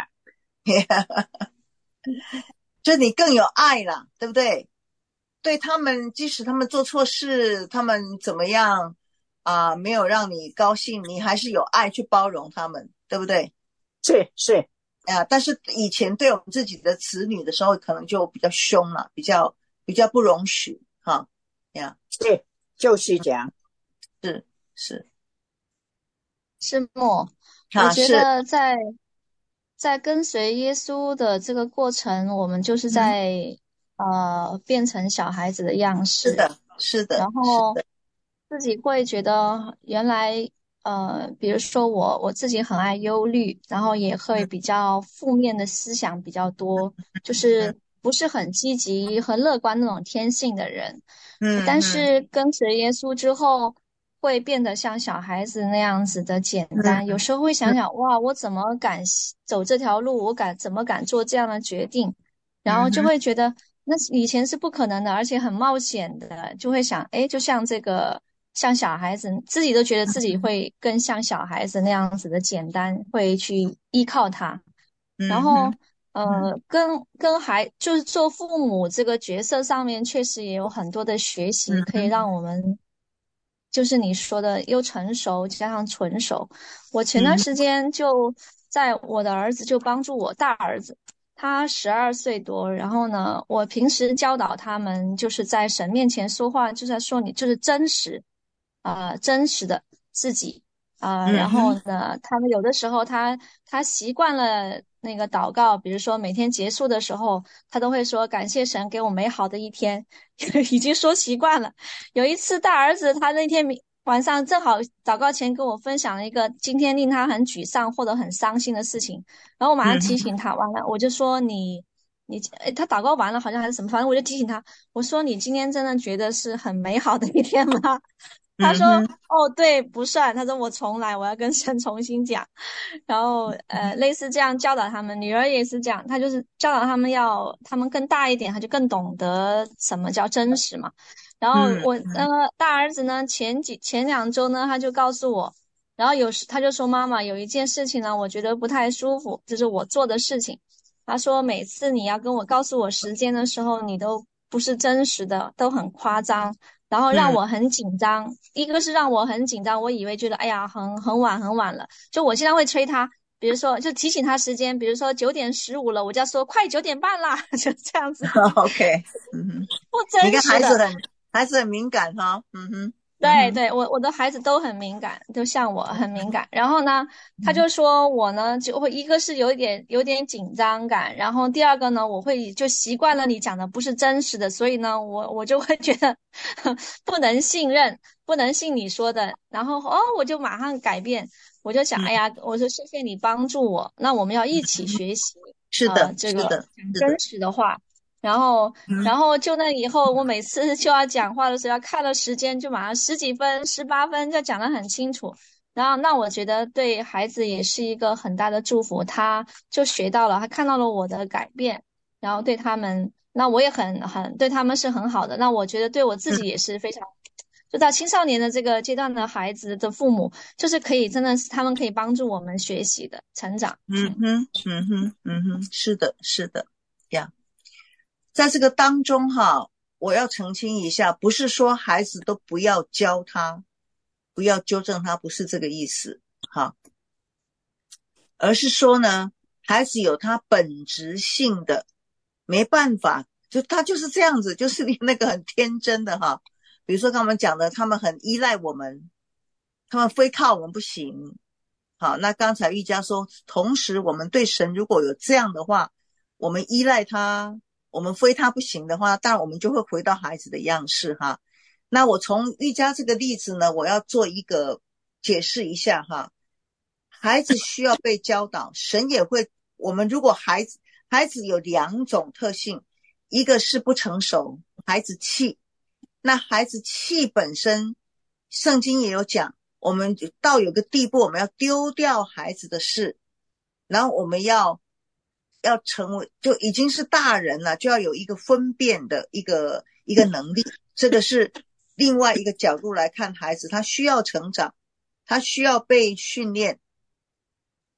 就你更有爱啦，对不对？对他们，即使他们做错事，他们怎么样啊、呃，没有让你高兴，你还是有爱去包容他们，对不对？ 是是啊，但是以前对我们自己的子女的时候，可能就比较凶了，比较比较不容许哈呀。 是，就是这样。 是是是默，我啊， 觉是得在在跟随耶稣的这个过程，我们就是嗯， 在、呃变成小孩子的样式， 是的，是的， 然是后的， 自己会觉得原来呃，比如说我我自己很爱忧虑，然后也会嗯比较负面的思想比较多，就是不是很积极和乐观那种天性的人。但嗯嗯是跟随耶稣之后，会变得像小孩子那样子的简单。有嗯时候会想想，哇，我怎么敢走这条路？我敢怎么敢做这样的决定？然后就嗯哼会觉得，那以前是不可能的，而且很冒险的。就会想，哎，就像这个，像小孩子，自己都觉得自己会更像小孩子那样子的简单，会去依靠他。然后， 嗯哼呃，跟跟孩就是做父母这个角色上面，确实也有很多的学习，可以嗯哼让我们，就是你说的又成熟加上纯熟。我前段嗯时间就在我的儿子就帮助我大儿子，他十二岁多，然后呢，我平时教导他们就是在神面前说话，就是在说你就是真实，呃，真实的自己。啊、呃然后嗯哼呢，他们有的时候他他习惯了那个祷告，比如说每天结束的时候，他都会说感谢神给我美好的一天，已经说习惯了。有一次大儿子他那天晚上正好祷告前跟我分享了一个今天令他很沮丧或者很伤心的事情，然后我马上嗯哼提醒他，完了我就说你你诶他祷告完了好像还是什么，反正我就提醒他，我说你今天真的觉得是很美好的一天吗？他说： 嗯哼 “哦，对，不算。”他说：“我重来，我要跟神重新讲。”然后呃，类似这样教导他们。女儿也是这样，她就是教导他们要，他们更大一点，他就更懂得什么叫真实嘛。然后嗯我呃大儿子呢，前几前两周呢，他就告诉我，然后有时他就说：“妈妈，有一件事情呢，我觉得不太舒服，就是我做的事情。”他说：“每次你要跟我告诉我时间的时候，你都不是真实的，都很夸张。”然后让嗯我很紧张，一个是让我很紧张，我以为觉得哎呀很很晚很晚了，就我现在会催他，比如说就提醒他时间，比如说九点十五了，我就要说快九点半啦，就这样子， ，OK，嗯哼， 不你看真实的。 孩子很孩子很敏感哈，嗯哼，嗯哼， 对对，我我的孩子都很敏感，都像我很敏感。然后呢，他嗯就说我呢就会一个是有一点有点紧张感，然后第二个呢，我会就习惯了你讲的不是真实的，所以呢，我我就会觉得不能信任，不能信你说的。然后哦，我就马上改变，我就想， 嗯哎呀，我说谢谢你帮助我，那我们要一起学习，呃， 是的， 这个是的， 讲真是的， 实的话。然后， 嗯然后就那以后，我每次就要讲话的时候，要看了时间，就马上十几分、十八分，就讲得很清楚。然后，那我觉得对孩子也是一个很大的祝福，他就学到了，他看到了我的改变，然后对他们，那我也很很对他们是很好的。那我觉得对我自己也是非常，就到青少年的这个阶段的孩子的父母，就是可以真的是他们可以帮助我们学习的成长。 嗯哼，嗯哼，嗯哼，是的，是的，呀。在这个当中哈，我要澄清一下，不是说孩子都不要教他，不要纠正他，不是这个意思哈，而是说呢，孩子有他本质性的，没办法，就他就是这样子，就是那个很天真的哈。比如说他们讲的，他们很依赖我们，他们非靠我们不行。好，那刚才玉佳说，同时我们对神如果有这样的话，我们依赖他，我们非他不行的话，当然我们就会回到孩子的样式哈。那我从玉佳这个例子呢，我要做一个解释一下哈。孩子需要被教导，神也会，我们如果孩子孩子有两种特性，一个是不成熟，孩子气，那孩子气本身，圣经也有讲，我们到有个地步，我们要丢掉孩子的事，然后我们要要成为就已经是大人了，就要有一个分辨的一个一个能力。这个是另外一个角度来看孩子，他需要成长，他需要被训练，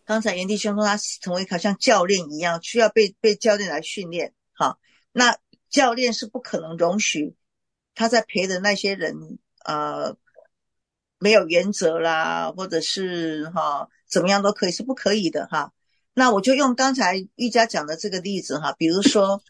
刚才严弟兄说他成为好像教练一样，需要被被教练来训练。好，那教练是不可能容许他在陪的那些人呃没有原则啦，或者是哈怎么样都可以，是不可以的哈。那我就用刚才玉佳讲的这个例子哈，比如说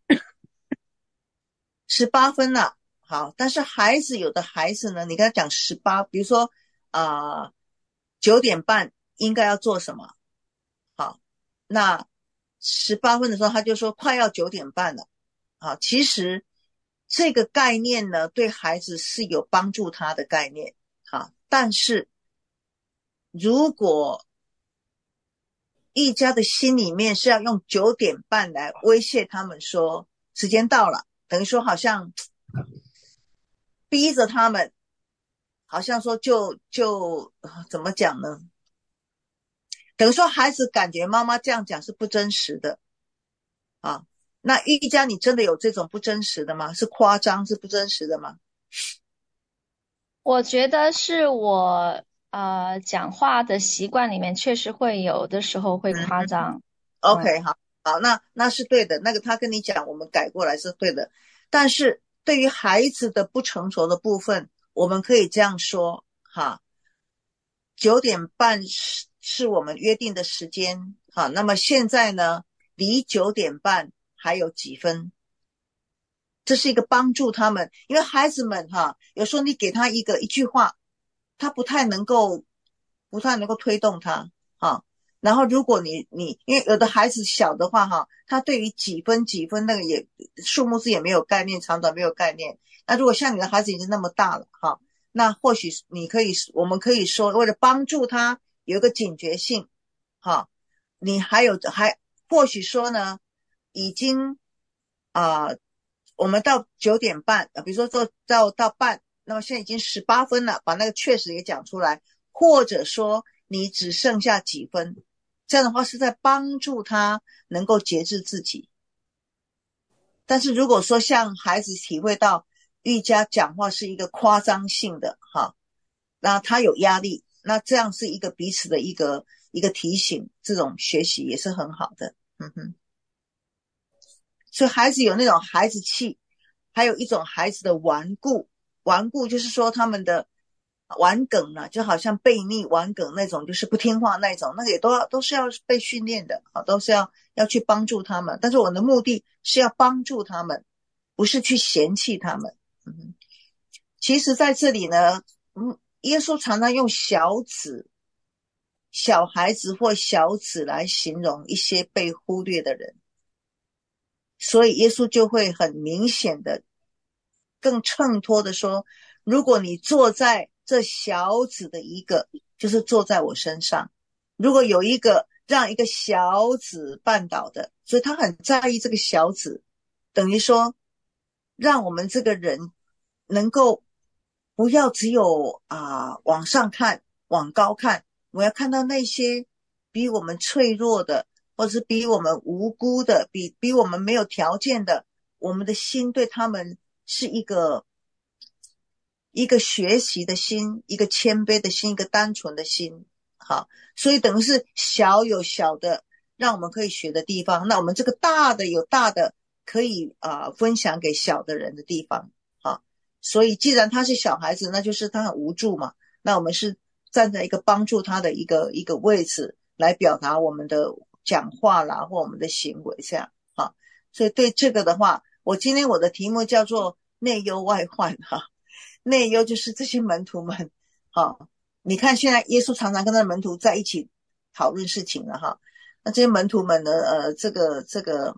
十八分了，好，但是孩子有的孩子呢，你跟他讲十八，比如说啊九点半应该要做什么？好，那十八分的时候他就说快要九点半了。好，其实这个概念呢对孩子是有帮助他的概念。好，但是如果一家的心里面是要用九点半来威胁他们说时间到了，等于说好像逼着他们，好像说就就怎么讲呢？等于说孩子感觉妈妈这样讲是不真实的啊。那玉佳，你真的有这种不真实的吗？是夸张，是不真实的吗？ 我觉得是我呃讲话的习惯里面确实会有的时候会夸张。 嗯、OK， 好，好，那那是对的，那个他跟你讲，我们改过来是对的。但是对于孩子的不成熟的部分，我们可以这样说哈，九点半是是我们约定的时间，好，那么现在呢，离九点半还有几分？这是一个帮助他们，因为孩子们哈，有时候你给他一个一句话，他不太能够，不太能够推动他哈。然后如果你你，因为有的孩子小的话哈，他对于几分几分那个也数目字也没有概念，长短没有概念。那如果像你的孩子已经那么大了哈，那或许你可以，我们可以说为了帮助他有一个警觉性哈，你还有还或许说呢，已经啊。呃我们到九点半，比如说做到到半，那么现在已经十八分了，把那个确实也讲出来，或者说你只剩下几分，这样的话是在帮助他能够节制自己。但是如果说像孩子体会到玉佳讲话是一个夸张性的哈，那他有压力，那这样是一个彼此的一个一个提醒，这种学习也是很好的。嗯哼。所以孩子有那种孩子气，还有一种孩子的顽固。顽固就是说他们的顽梗呢，就好像悖逆顽梗那种，就是不听话那种，那个也都要都是要被训练的啊，都是要要去帮助他们。但是我的目的是要帮助他们，不是去嫌弃他们。嗯，其实在这里呢，嗯，耶稣常常用小子、小孩子或小子来形容一些被忽略的人。所以耶稣就会很明显的更衬托的说，如果你坐在这小子的一个，就是坐在我身上，如果有一个让一个小子绊倒的，所以他很在意这个小子，等于说让我们这个人能够不要只有啊往上看往高看，我要看到那些比我们脆弱的，或是比我们无辜的，比比我们没有条件的，我们的心对他们是一个一个学习的心，一个谦卑的心，一个单纯的心。好，所以等于是小有小的让我们可以学的地方，那我们这个大的有大的可以啊、呃、分享给小的人的地方。好，所以既然他是小孩子，那就是他很无助嘛，那我们是站在一个帮助他的一个一个位置来表达我们的讲话啦，或我们的行为这样。好，所以对这个的话，我今天我的题目叫做内忧外患哈。内忧就是这些门徒们，好，你看现在耶稣常常跟他的门徒在一起讨论事情了哈。那这些门徒们呢，呃，这个这个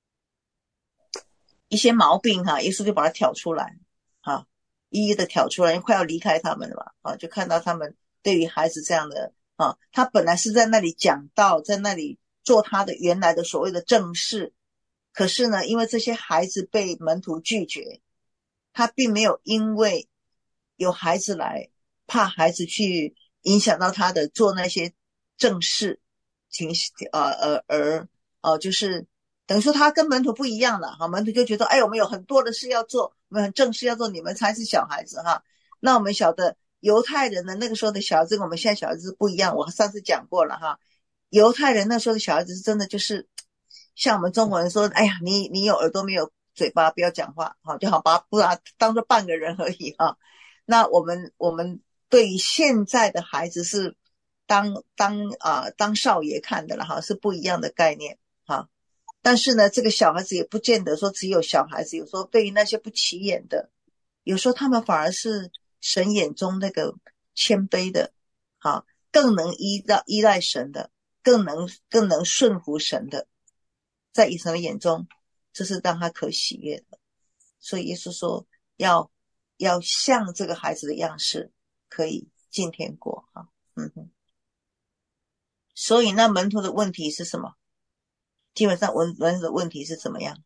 一些毛病哈，耶稣就把它挑出来，哈，一一的挑出来，因为快要离开他们了嘛，啊，就看到他们对于孩子这样的啊，他本来是在那里讲道，在那里做他的原来的所谓的正事，可是呢，因为这些孩子被门徒拒绝，他并没有因为有孩子来，怕孩子去影响到他的做那些正事情，呃呃而呃就是等于说他跟门徒不一样了哈，门徒就觉得哎，我们有很多的事要做，我们很正事要做，你们才是小孩子哈。那我们晓得犹太人的那个时候的小孩子跟我们现在小孩子不一样，我上次讲过了哈。 犹太人那时候的小孩子是真的就是像我们中国人说，哎呀，你你有耳朵没有嘴巴，不要讲话，好，就好把不把他当做半个人而已啊。那我们我们对于现在的孩子是当当啊、呃、当少爷看的了哈，是不一样的概念哈。但是呢，这个小孩子也不见得说只有小孩子，有时候对于那些不起眼的，有时候他们反而是神眼中那个谦卑的，好，更能依赖依赖神的，更能更能顺服神的，在神的眼中，这是让他可喜悦的。所以耶稣说，要要像这个孩子的样式，可以进天国哈。嗯哼。所以那门徒的问题是什么？基本上门徒的问题是怎么样？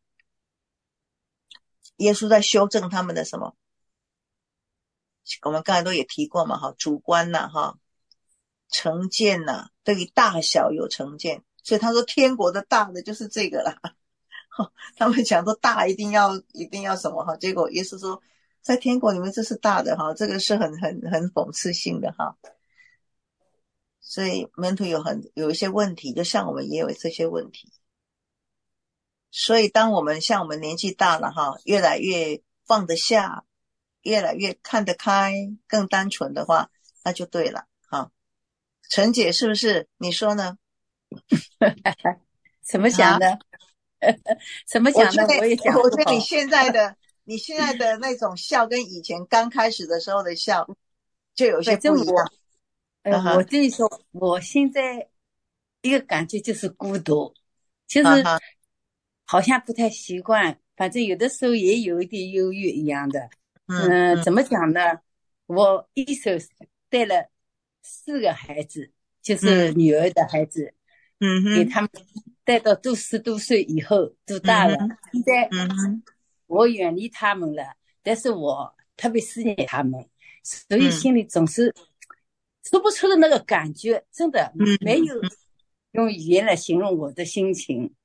耶稣在修正他们的什么？我们刚才都也提过嘛，哈，主观呐，哈，成见呐，对于大小有成见，所以他说天国的大的就是这个啦。他们讲说大一定要一定要什么哈，结果耶稣说在天国里面这是大的哈，这个是很很很讽刺性的哈。所以门徒有很有一些问题，就像我们也有这些问题。所以当我们像我们年纪大了哈，越来越放得下，越来越看得开，更单纯的话，那就对了哈。陈姐是不是？你说呢？ 怎么讲呢？啊、怎么讲呢？我, 我也讲不好。 我觉得你现在的你现在的那种笑，跟以前刚开始的时候的笑，就有些不一样。 呃， uh-huh. 我跟你说，我现在一个感觉就是孤独，就是好像不太习惯，反正有的时候也有一点忧郁一样的。嗯、呃，怎么讲呢？我一手带了四个孩子，就是女儿的孩子，嗯，给他们带到都十多岁以后都大了，嗯、现在我远离他们了，但是我特别思念他们，所以心里总是说不出的那个感觉，真的没有用语言来形容我的心情。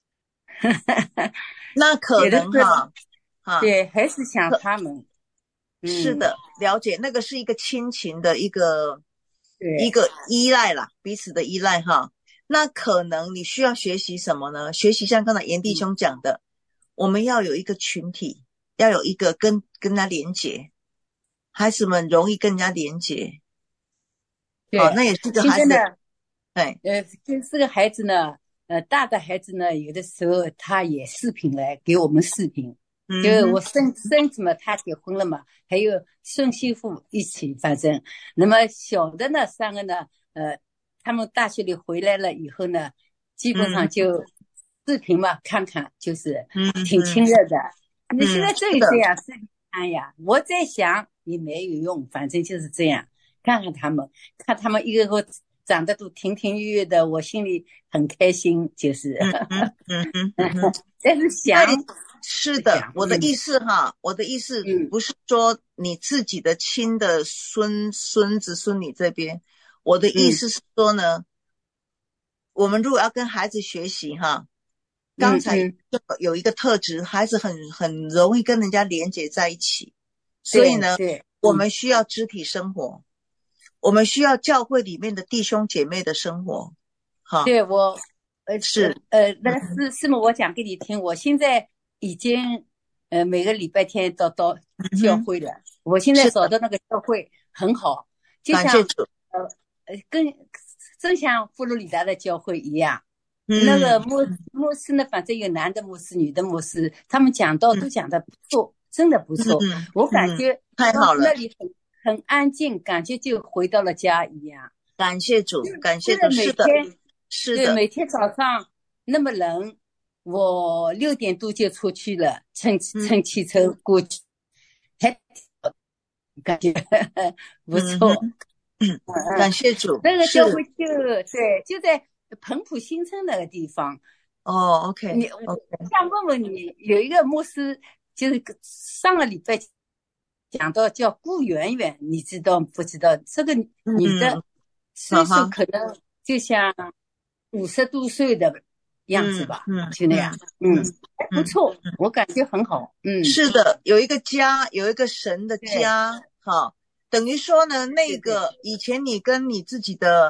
那可能哈， 哈，对，还是想他们。 是的，了解，那个是一个亲情的一个一个依赖啦，彼此的依赖哈。那可能你需要学习什么呢？学习像刚才严弟兄讲的，嗯、我们要有一个群体，要有一个跟跟他连结，孩子们容易跟人家连结。 对、 哦，那也是个孩子。 对，呃，这四个孩子呢，呃，大的孩子呢，有的时候他也视频来给我们视频。嗯、就我孙孙子嘛，他结婚了嘛，还有孙媳妇一起，反正，那么小的呢，三个呢，呃，他们大学里回来了以后呢，基本上就视频嘛，嗯、看看就是挺亲热的。你、嗯、现在这里这样视频看呀，我在想也没有用，反正就是这样，看看他们，看他们一个个长得都亭亭玉立的，我心里很开心，就是，嗯嗯嗯嗯，但是想。 是的，我的意思哈，我的意思不是说你自己的亲的孙孙子孙女这边，我的意思是说呢，我们如果要跟孩子学习哈，刚才有一个特质，孩子很很容易跟人家连结在一起，所以呢，我们需要肢体生活，我们需要教会里面的弟兄姐妹的生活，哈。 对，我呃是呃那个是是吗？我讲给你听，我现在。已经呃每个礼拜天都到教会了，嗯、我现在找到那个教会很好，就像呃呃跟真像佛罗里达的教会一样，嗯、那个牧牧师呢，反正有男的牧师、女的牧师，他们讲道都讲得不错，嗯、真的不错，嗯、我感觉太好了， 那里很很安静，感觉就回到了家一样。 感谢主，感谢主，是的，是的， 对，每天早上那么冷。我六点多就出去了，乘乘汽车过去，还感觉不错。 嗯，感谢主。 那个教会就对，就在彭浦新村那个地方。 哦 ，OK。 你我想问问你，有一个牧师，就是上个礼拜讲到叫顾圆圆，你知道不知道？这个女的岁数可能就像五十多岁的样子吧，嗯，就那样，嗯，还不错，我感觉很好，嗯， 是的，有一个家，有一个神的家，哈，等于说呢，那个以前你跟你自己的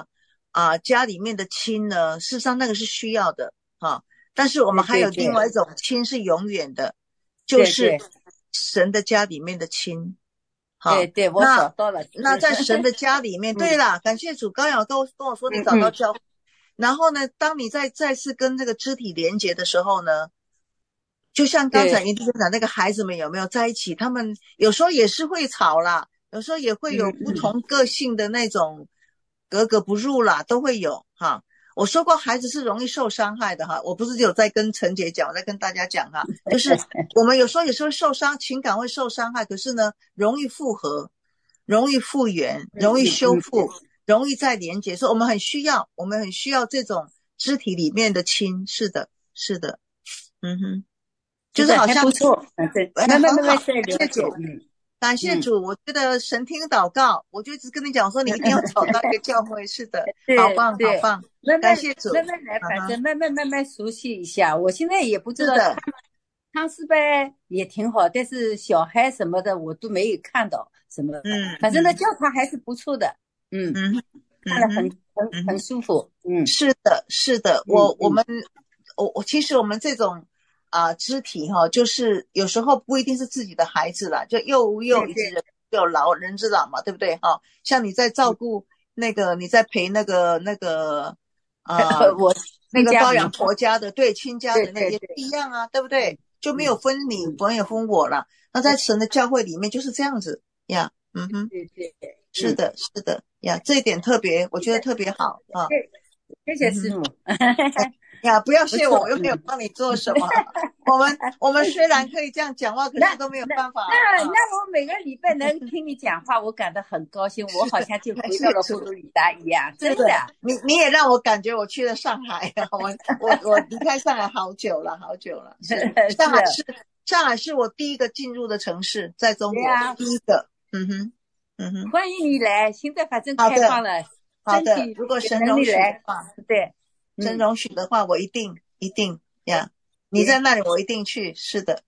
啊家里面的亲呢，事实上那个是需要的啊，但是我们还有另外一种亲是永远的，就是神的家里面的亲。好， 对对，我找到了。 那在神的家里面，对啦，感谢主，高瑶跟我跟我说你找到教会，然后呢，当你再再次跟这个肢体连结的时候呢，就像刚才林弟兄讲那个孩子们有没有在一起，他们有时候也是会吵啦，有时候也会有不同个性的那种格格不入啦，都会有哈。我说过孩子是容易受伤害的哈，我不是只有在跟陈姐讲，我在跟大家讲哈，就是我们有时候也是会受伤，情感会受伤害，可是呢容易复合，容易复原，容易修复，容易再连结，所以我们很需要我们很需要这种肢体里面的亲，是的是的，嗯哼，就是好像不错，对，慢慢慢慢再了解。 感谢主，我觉得神听祷告，我就一直跟你讲说，你一定要找到一个教会，是的，好棒，好棒，感谢主， 慢慢来，反正慢慢慢慢熟悉一下。我现在也不知道他们康斯班也挺好，但是小孩什么的我都没有看到什么，嗯，反正那教堂还是不错的，嗯嗯，看了很很很舒服，嗯， 是的，是的，我我们我我其实我们这种。啊，肢体哈，就是有时候不一定是自己的孩子啦，就幼幼以及人有老人之老嘛，对不对哈？像你在照顾那个，你在陪那个那个呃， 我那个包养婆家的，对亲家的那也不一样啊，对不对？就没有分你，没有分我了。那在神的教会里面就是这样子呀，嗯哼， 对对， 是的，是的呀，这一点特别，我觉得特别好啊。 谢谢师母。 呀，不要谢我，我又没有帮你做什么。我们我们虽然可以这样讲话，可是都没有办法。 那那我每个礼拜能听你讲话，我感到很高兴。我好像就回到了佛罗里达一样，真的。 你你也让我感觉我去了上海，我我我离开上海好久了，好久了。上海是上海是我第一个进入的城市，在中国第一个。嗯哼，嗯哼。 欢迎你来，现在反正开放了。 好的，如果神容许的话， 对。 神容许的话，我一定一定呀！你在那里，我一定去。是的，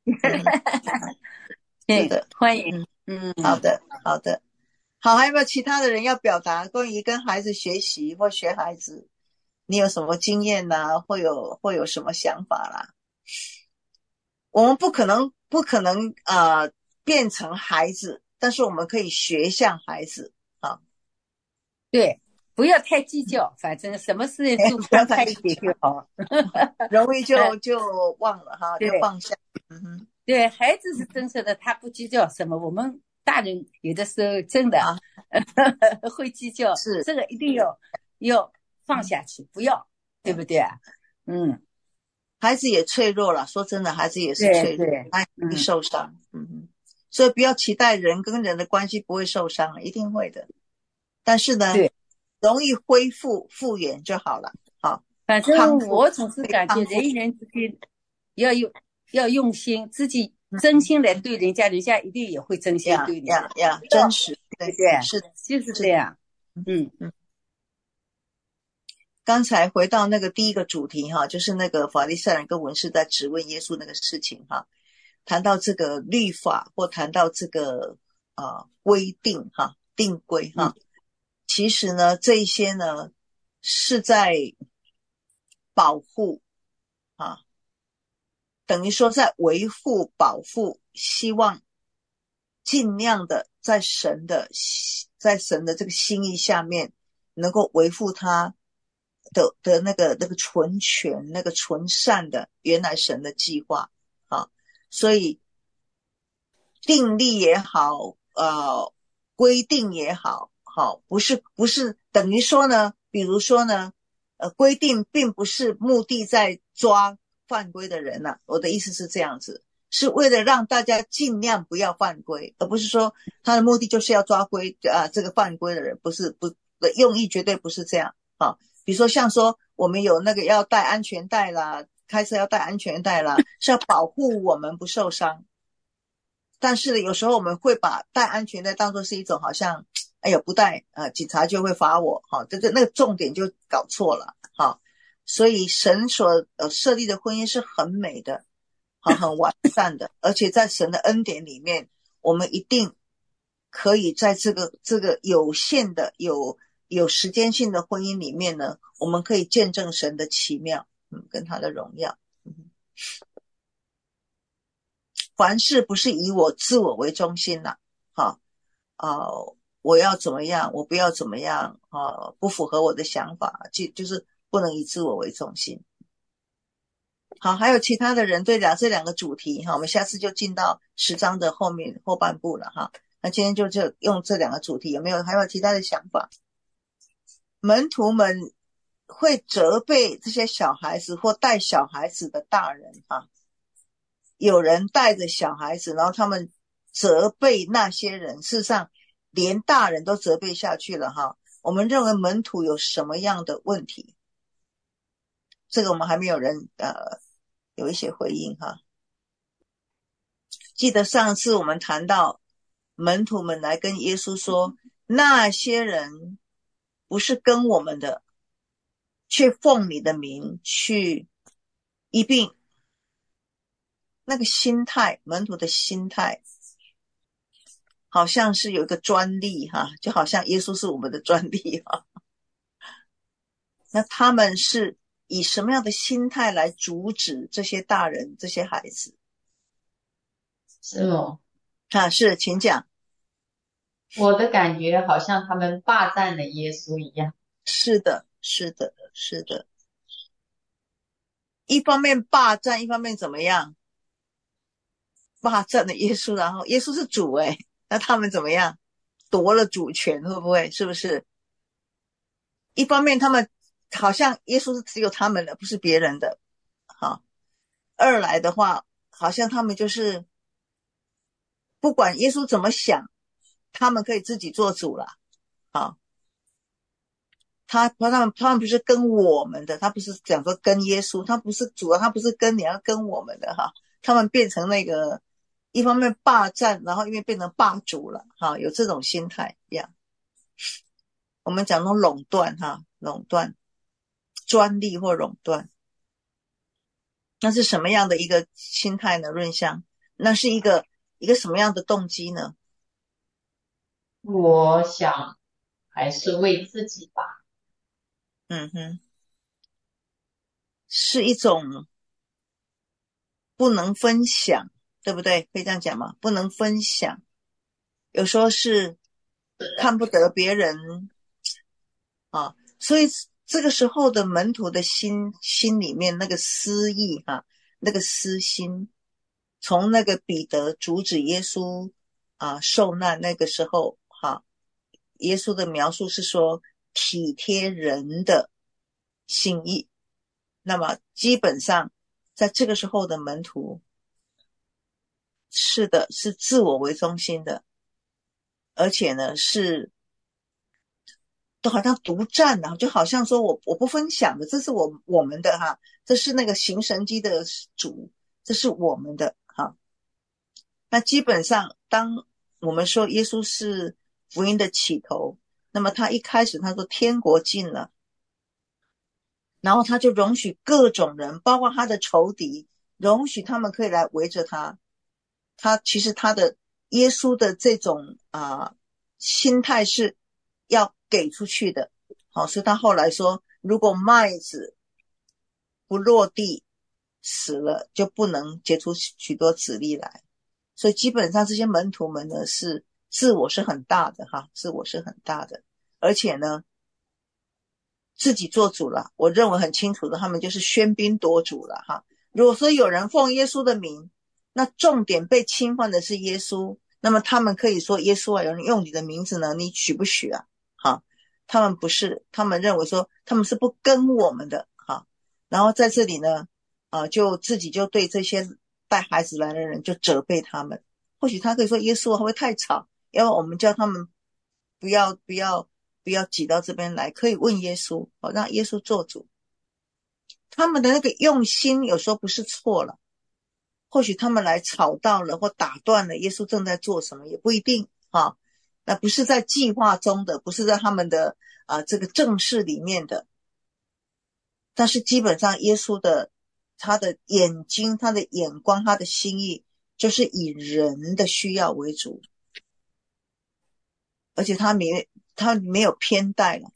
是的， 欢迎。嗯， 好的，好的，好。还有没有其他的人要表达关于跟孩子学习或学孩子？你有什么经验呐？会有会有什么想法啦？我们不可能不可能呃变成孩子，但是我们可以学像孩子啊。 对。不要太计较，反正什么事情做宽快一点就好， 容易就就忘了哈，就放下。嗯哼， 对，孩子是真实的，他不计较什么。我们大人有的时候真的、啊、会计较， 是这个一定要要放下去，不要，对不对啊？嗯， 孩子也脆弱了，说真的，孩子也是脆弱，他会受伤。嗯哼，所以不要期待人跟人的关系不会受伤，一定会的。但是呢，对。容易恢复复原就好了。好， 反正我总是感觉人与人之间要用要用心，自己真心来对人家，人家一定也会真心对你。 呀呀，真实， 对对， 是就是这样。嗯嗯。 刚才回到那个第一个主题哈，就是那个法利赛人跟文士在质问耶稣那个事情哈，谈到这个律法或谈到这个啊规定哈定规哈。嗯，其实呢，这一些呢是在保护啊，等于说在维护、保护，希望尽量的在神的在神的这个心意下面，能够维护他的的那个那个纯全、那个纯善的原来神的计划啊，所以定例也好，呃，规定也好。好，不是不是等于说呢，比如说呢，呃，规定并不是目的在抓犯规的人呐、啊。我的意思是这样子，是为了让大家尽量不要犯规，而不是说他的目的就是要抓规啊这个犯规的人，不是不的用意绝对不是这样啊。比如说像说我们有那个要带安全带啦，开车要带安全带啦，是要保护我们不受伤。但是呢，有时候我们会把带安全带当作是一种好像。哎呀，不带啊，警察就会罚我。好，这个那个重点就搞错了。好，所以神所呃设立的婚姻是很美的，好，很完善的，而且在神的恩典里面，我们一定可以在这个这个有限的有有时间性的婚姻里面呢，我们可以见证神的奇妙，嗯，跟他的荣耀。嗯，凡事不是以我自我为中心啦，好啊、呃，我要怎么样，我不要怎么样啊、呃，不符合我的想法，就就是不能以自我为中心。好，还有其他的人对两这两个主题哈，我们下次就进到十章的后面后半部了哈。那今天就这用这两个主题，有没有还有其他的想法？门徒们会责备这些小孩子或带小孩子的大人哈，有人带着小孩子，然后他们责备那些人，事实上连大人都责备下去了哈。我们认为门徒有什么样的问题？这个我们还没有人呃有一些回应哈。记得上次我们谈到门徒们来跟耶稣说，那些人不是跟我们的，却奉你的名去医病。那个心态，门徒的心态好像是有一个专利哈，就好像耶稣是我们的专利哈。那他们是以什么样的心态来阻止这些大人这些孩子？ 是哦， 啊，是，请讲。 我的感觉好像他们霸占了耶稣一样。 是的，是的，是的。一方面霸占，一方面怎么样？霸占了耶稣，然后耶稣是主诶，那他们怎么样？夺了主权，会不会？是不是？一方面他们好像耶稣是只有他们的，不是别人的。好，二来的话，好像他们就是不管耶稣怎么想，他们可以自己做主了。好，他他们他们不是跟我们的，他不是讲说跟耶稣，他不是主啊，他不是跟你要跟我们的哈，他们变成那个一方面霸占，然后因为变成霸主了哈，有这种心态一样。我们讲那种垄断哈，垄断专利或垄断，那是什么样的一个心态呢？润香，那是一个一个什么样的动机呢？ 我想还是为自己吧。 嗯哼，是一种不能分享，对不对？可以这样讲吗？不能分享，有时候是看不得别人啊，所以这个时候的门徒的心心里面那个私意哈、啊，那个私心，从那个彼得阻止耶稣啊受难那个时候哈、啊，耶稣的描述是说体贴人的心意，那么基本上在这个时候的门徒是的，是自我为中心的，而且呢是都好像独占的，就好像说我我不分享的，这是我我们的哈，这是那个行神迹的主，这是我们的哈。那基本上当我们说耶稣是福音的起头，那么他一开始他说天国近了，然后他就容许各种人，包括他的仇敌，容许他们可以来围着他。他其实他的耶稣的这种啊、呃、心态是要给出去的，好，所以他后来说，如果麦子不落地死了，就不能结出许多子粒来。所以基本上这些门徒们呢，是自我是很大的哈，自我是很大的，而且呢自己做主了。我认为很清楚的，他们就是喧宾夺主了哈。如果说有人奉耶稣的名，那重点被侵犯的是耶稣，那么他们可以说耶稣啊，有人用你的名字呢，你许不许啊？好，他们不是，他们认为说他们是不跟我们的哈。然后在这里呢，啊、呃，就自己就对这些带孩子来的人就责备他们。或许他可以说耶稣会不会太吵，因为我们叫他们不要不要不要挤到这边来，可以问耶稣，好，让耶稣做主。他们的那个用心有时候不是错了，或许他们来吵到了或打断了耶稣正在做什么，也不一定啊。那不是在计划中的，不是在他们的啊这个正事里面的。但是基本上耶稣的他的眼睛，他的眼光，他的心意就是以人的需要为主，而且他没他没有偏待了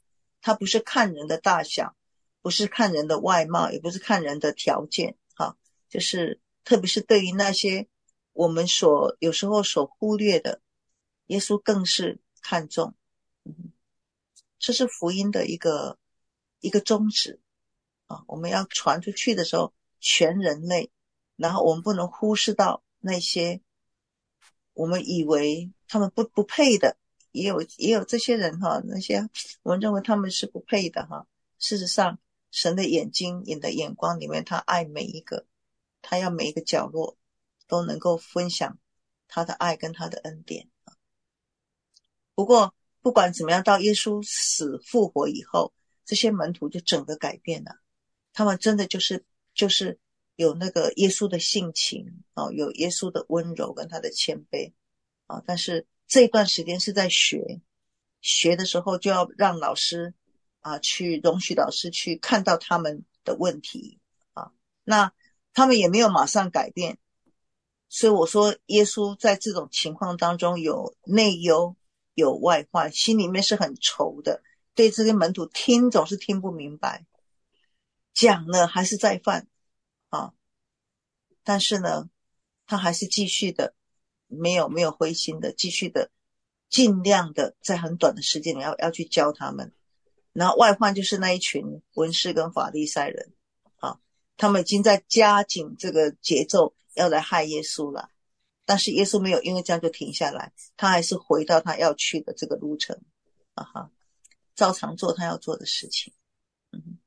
他不是看人的大小，不是看人的外貌，也不是看人的条件啊，就是特别是对于那些我们所有时候所忽略的，耶稣更是看重。嗯，这是福音的一个一个宗旨啊，我们要传出去的时候，全人类，然后我们不能忽视到那些我们以为他们不不配的，也有也有这些人哈，那些我们认为他们是不配的哈。事实上，神的眼睛、你的眼光里面，他爱每一个，他要每一个角落都能够分享他的爱跟他的恩典。不过不管怎么样，到耶稣死复活以后，这些门徒就整个改变了，他们真的就是就是有那个耶稣的性情啊，有耶稣的温柔跟他的谦卑啊。但是这一段时间是在学，学的时候就要让老师啊去容许老师去看到他们的问题啊，那他们也没有马上改变，所以我说耶稣在这种情况当中有内忧有外患，心里面是很愁的，对这些门徒听总是听不明白，讲了还是在犯啊。但是呢，他还是继续的，没有没有灰心的，继续的，尽量的在很短的时间里要要去教他们。然后外患就是那一群文士跟法利赛人啊，他们已经在加紧这个节奏要来害耶稣了。但是耶稣没有因为这样就停下来，他还是回到他要去的这个路程啊哈，照常做他要做的事情。嗯。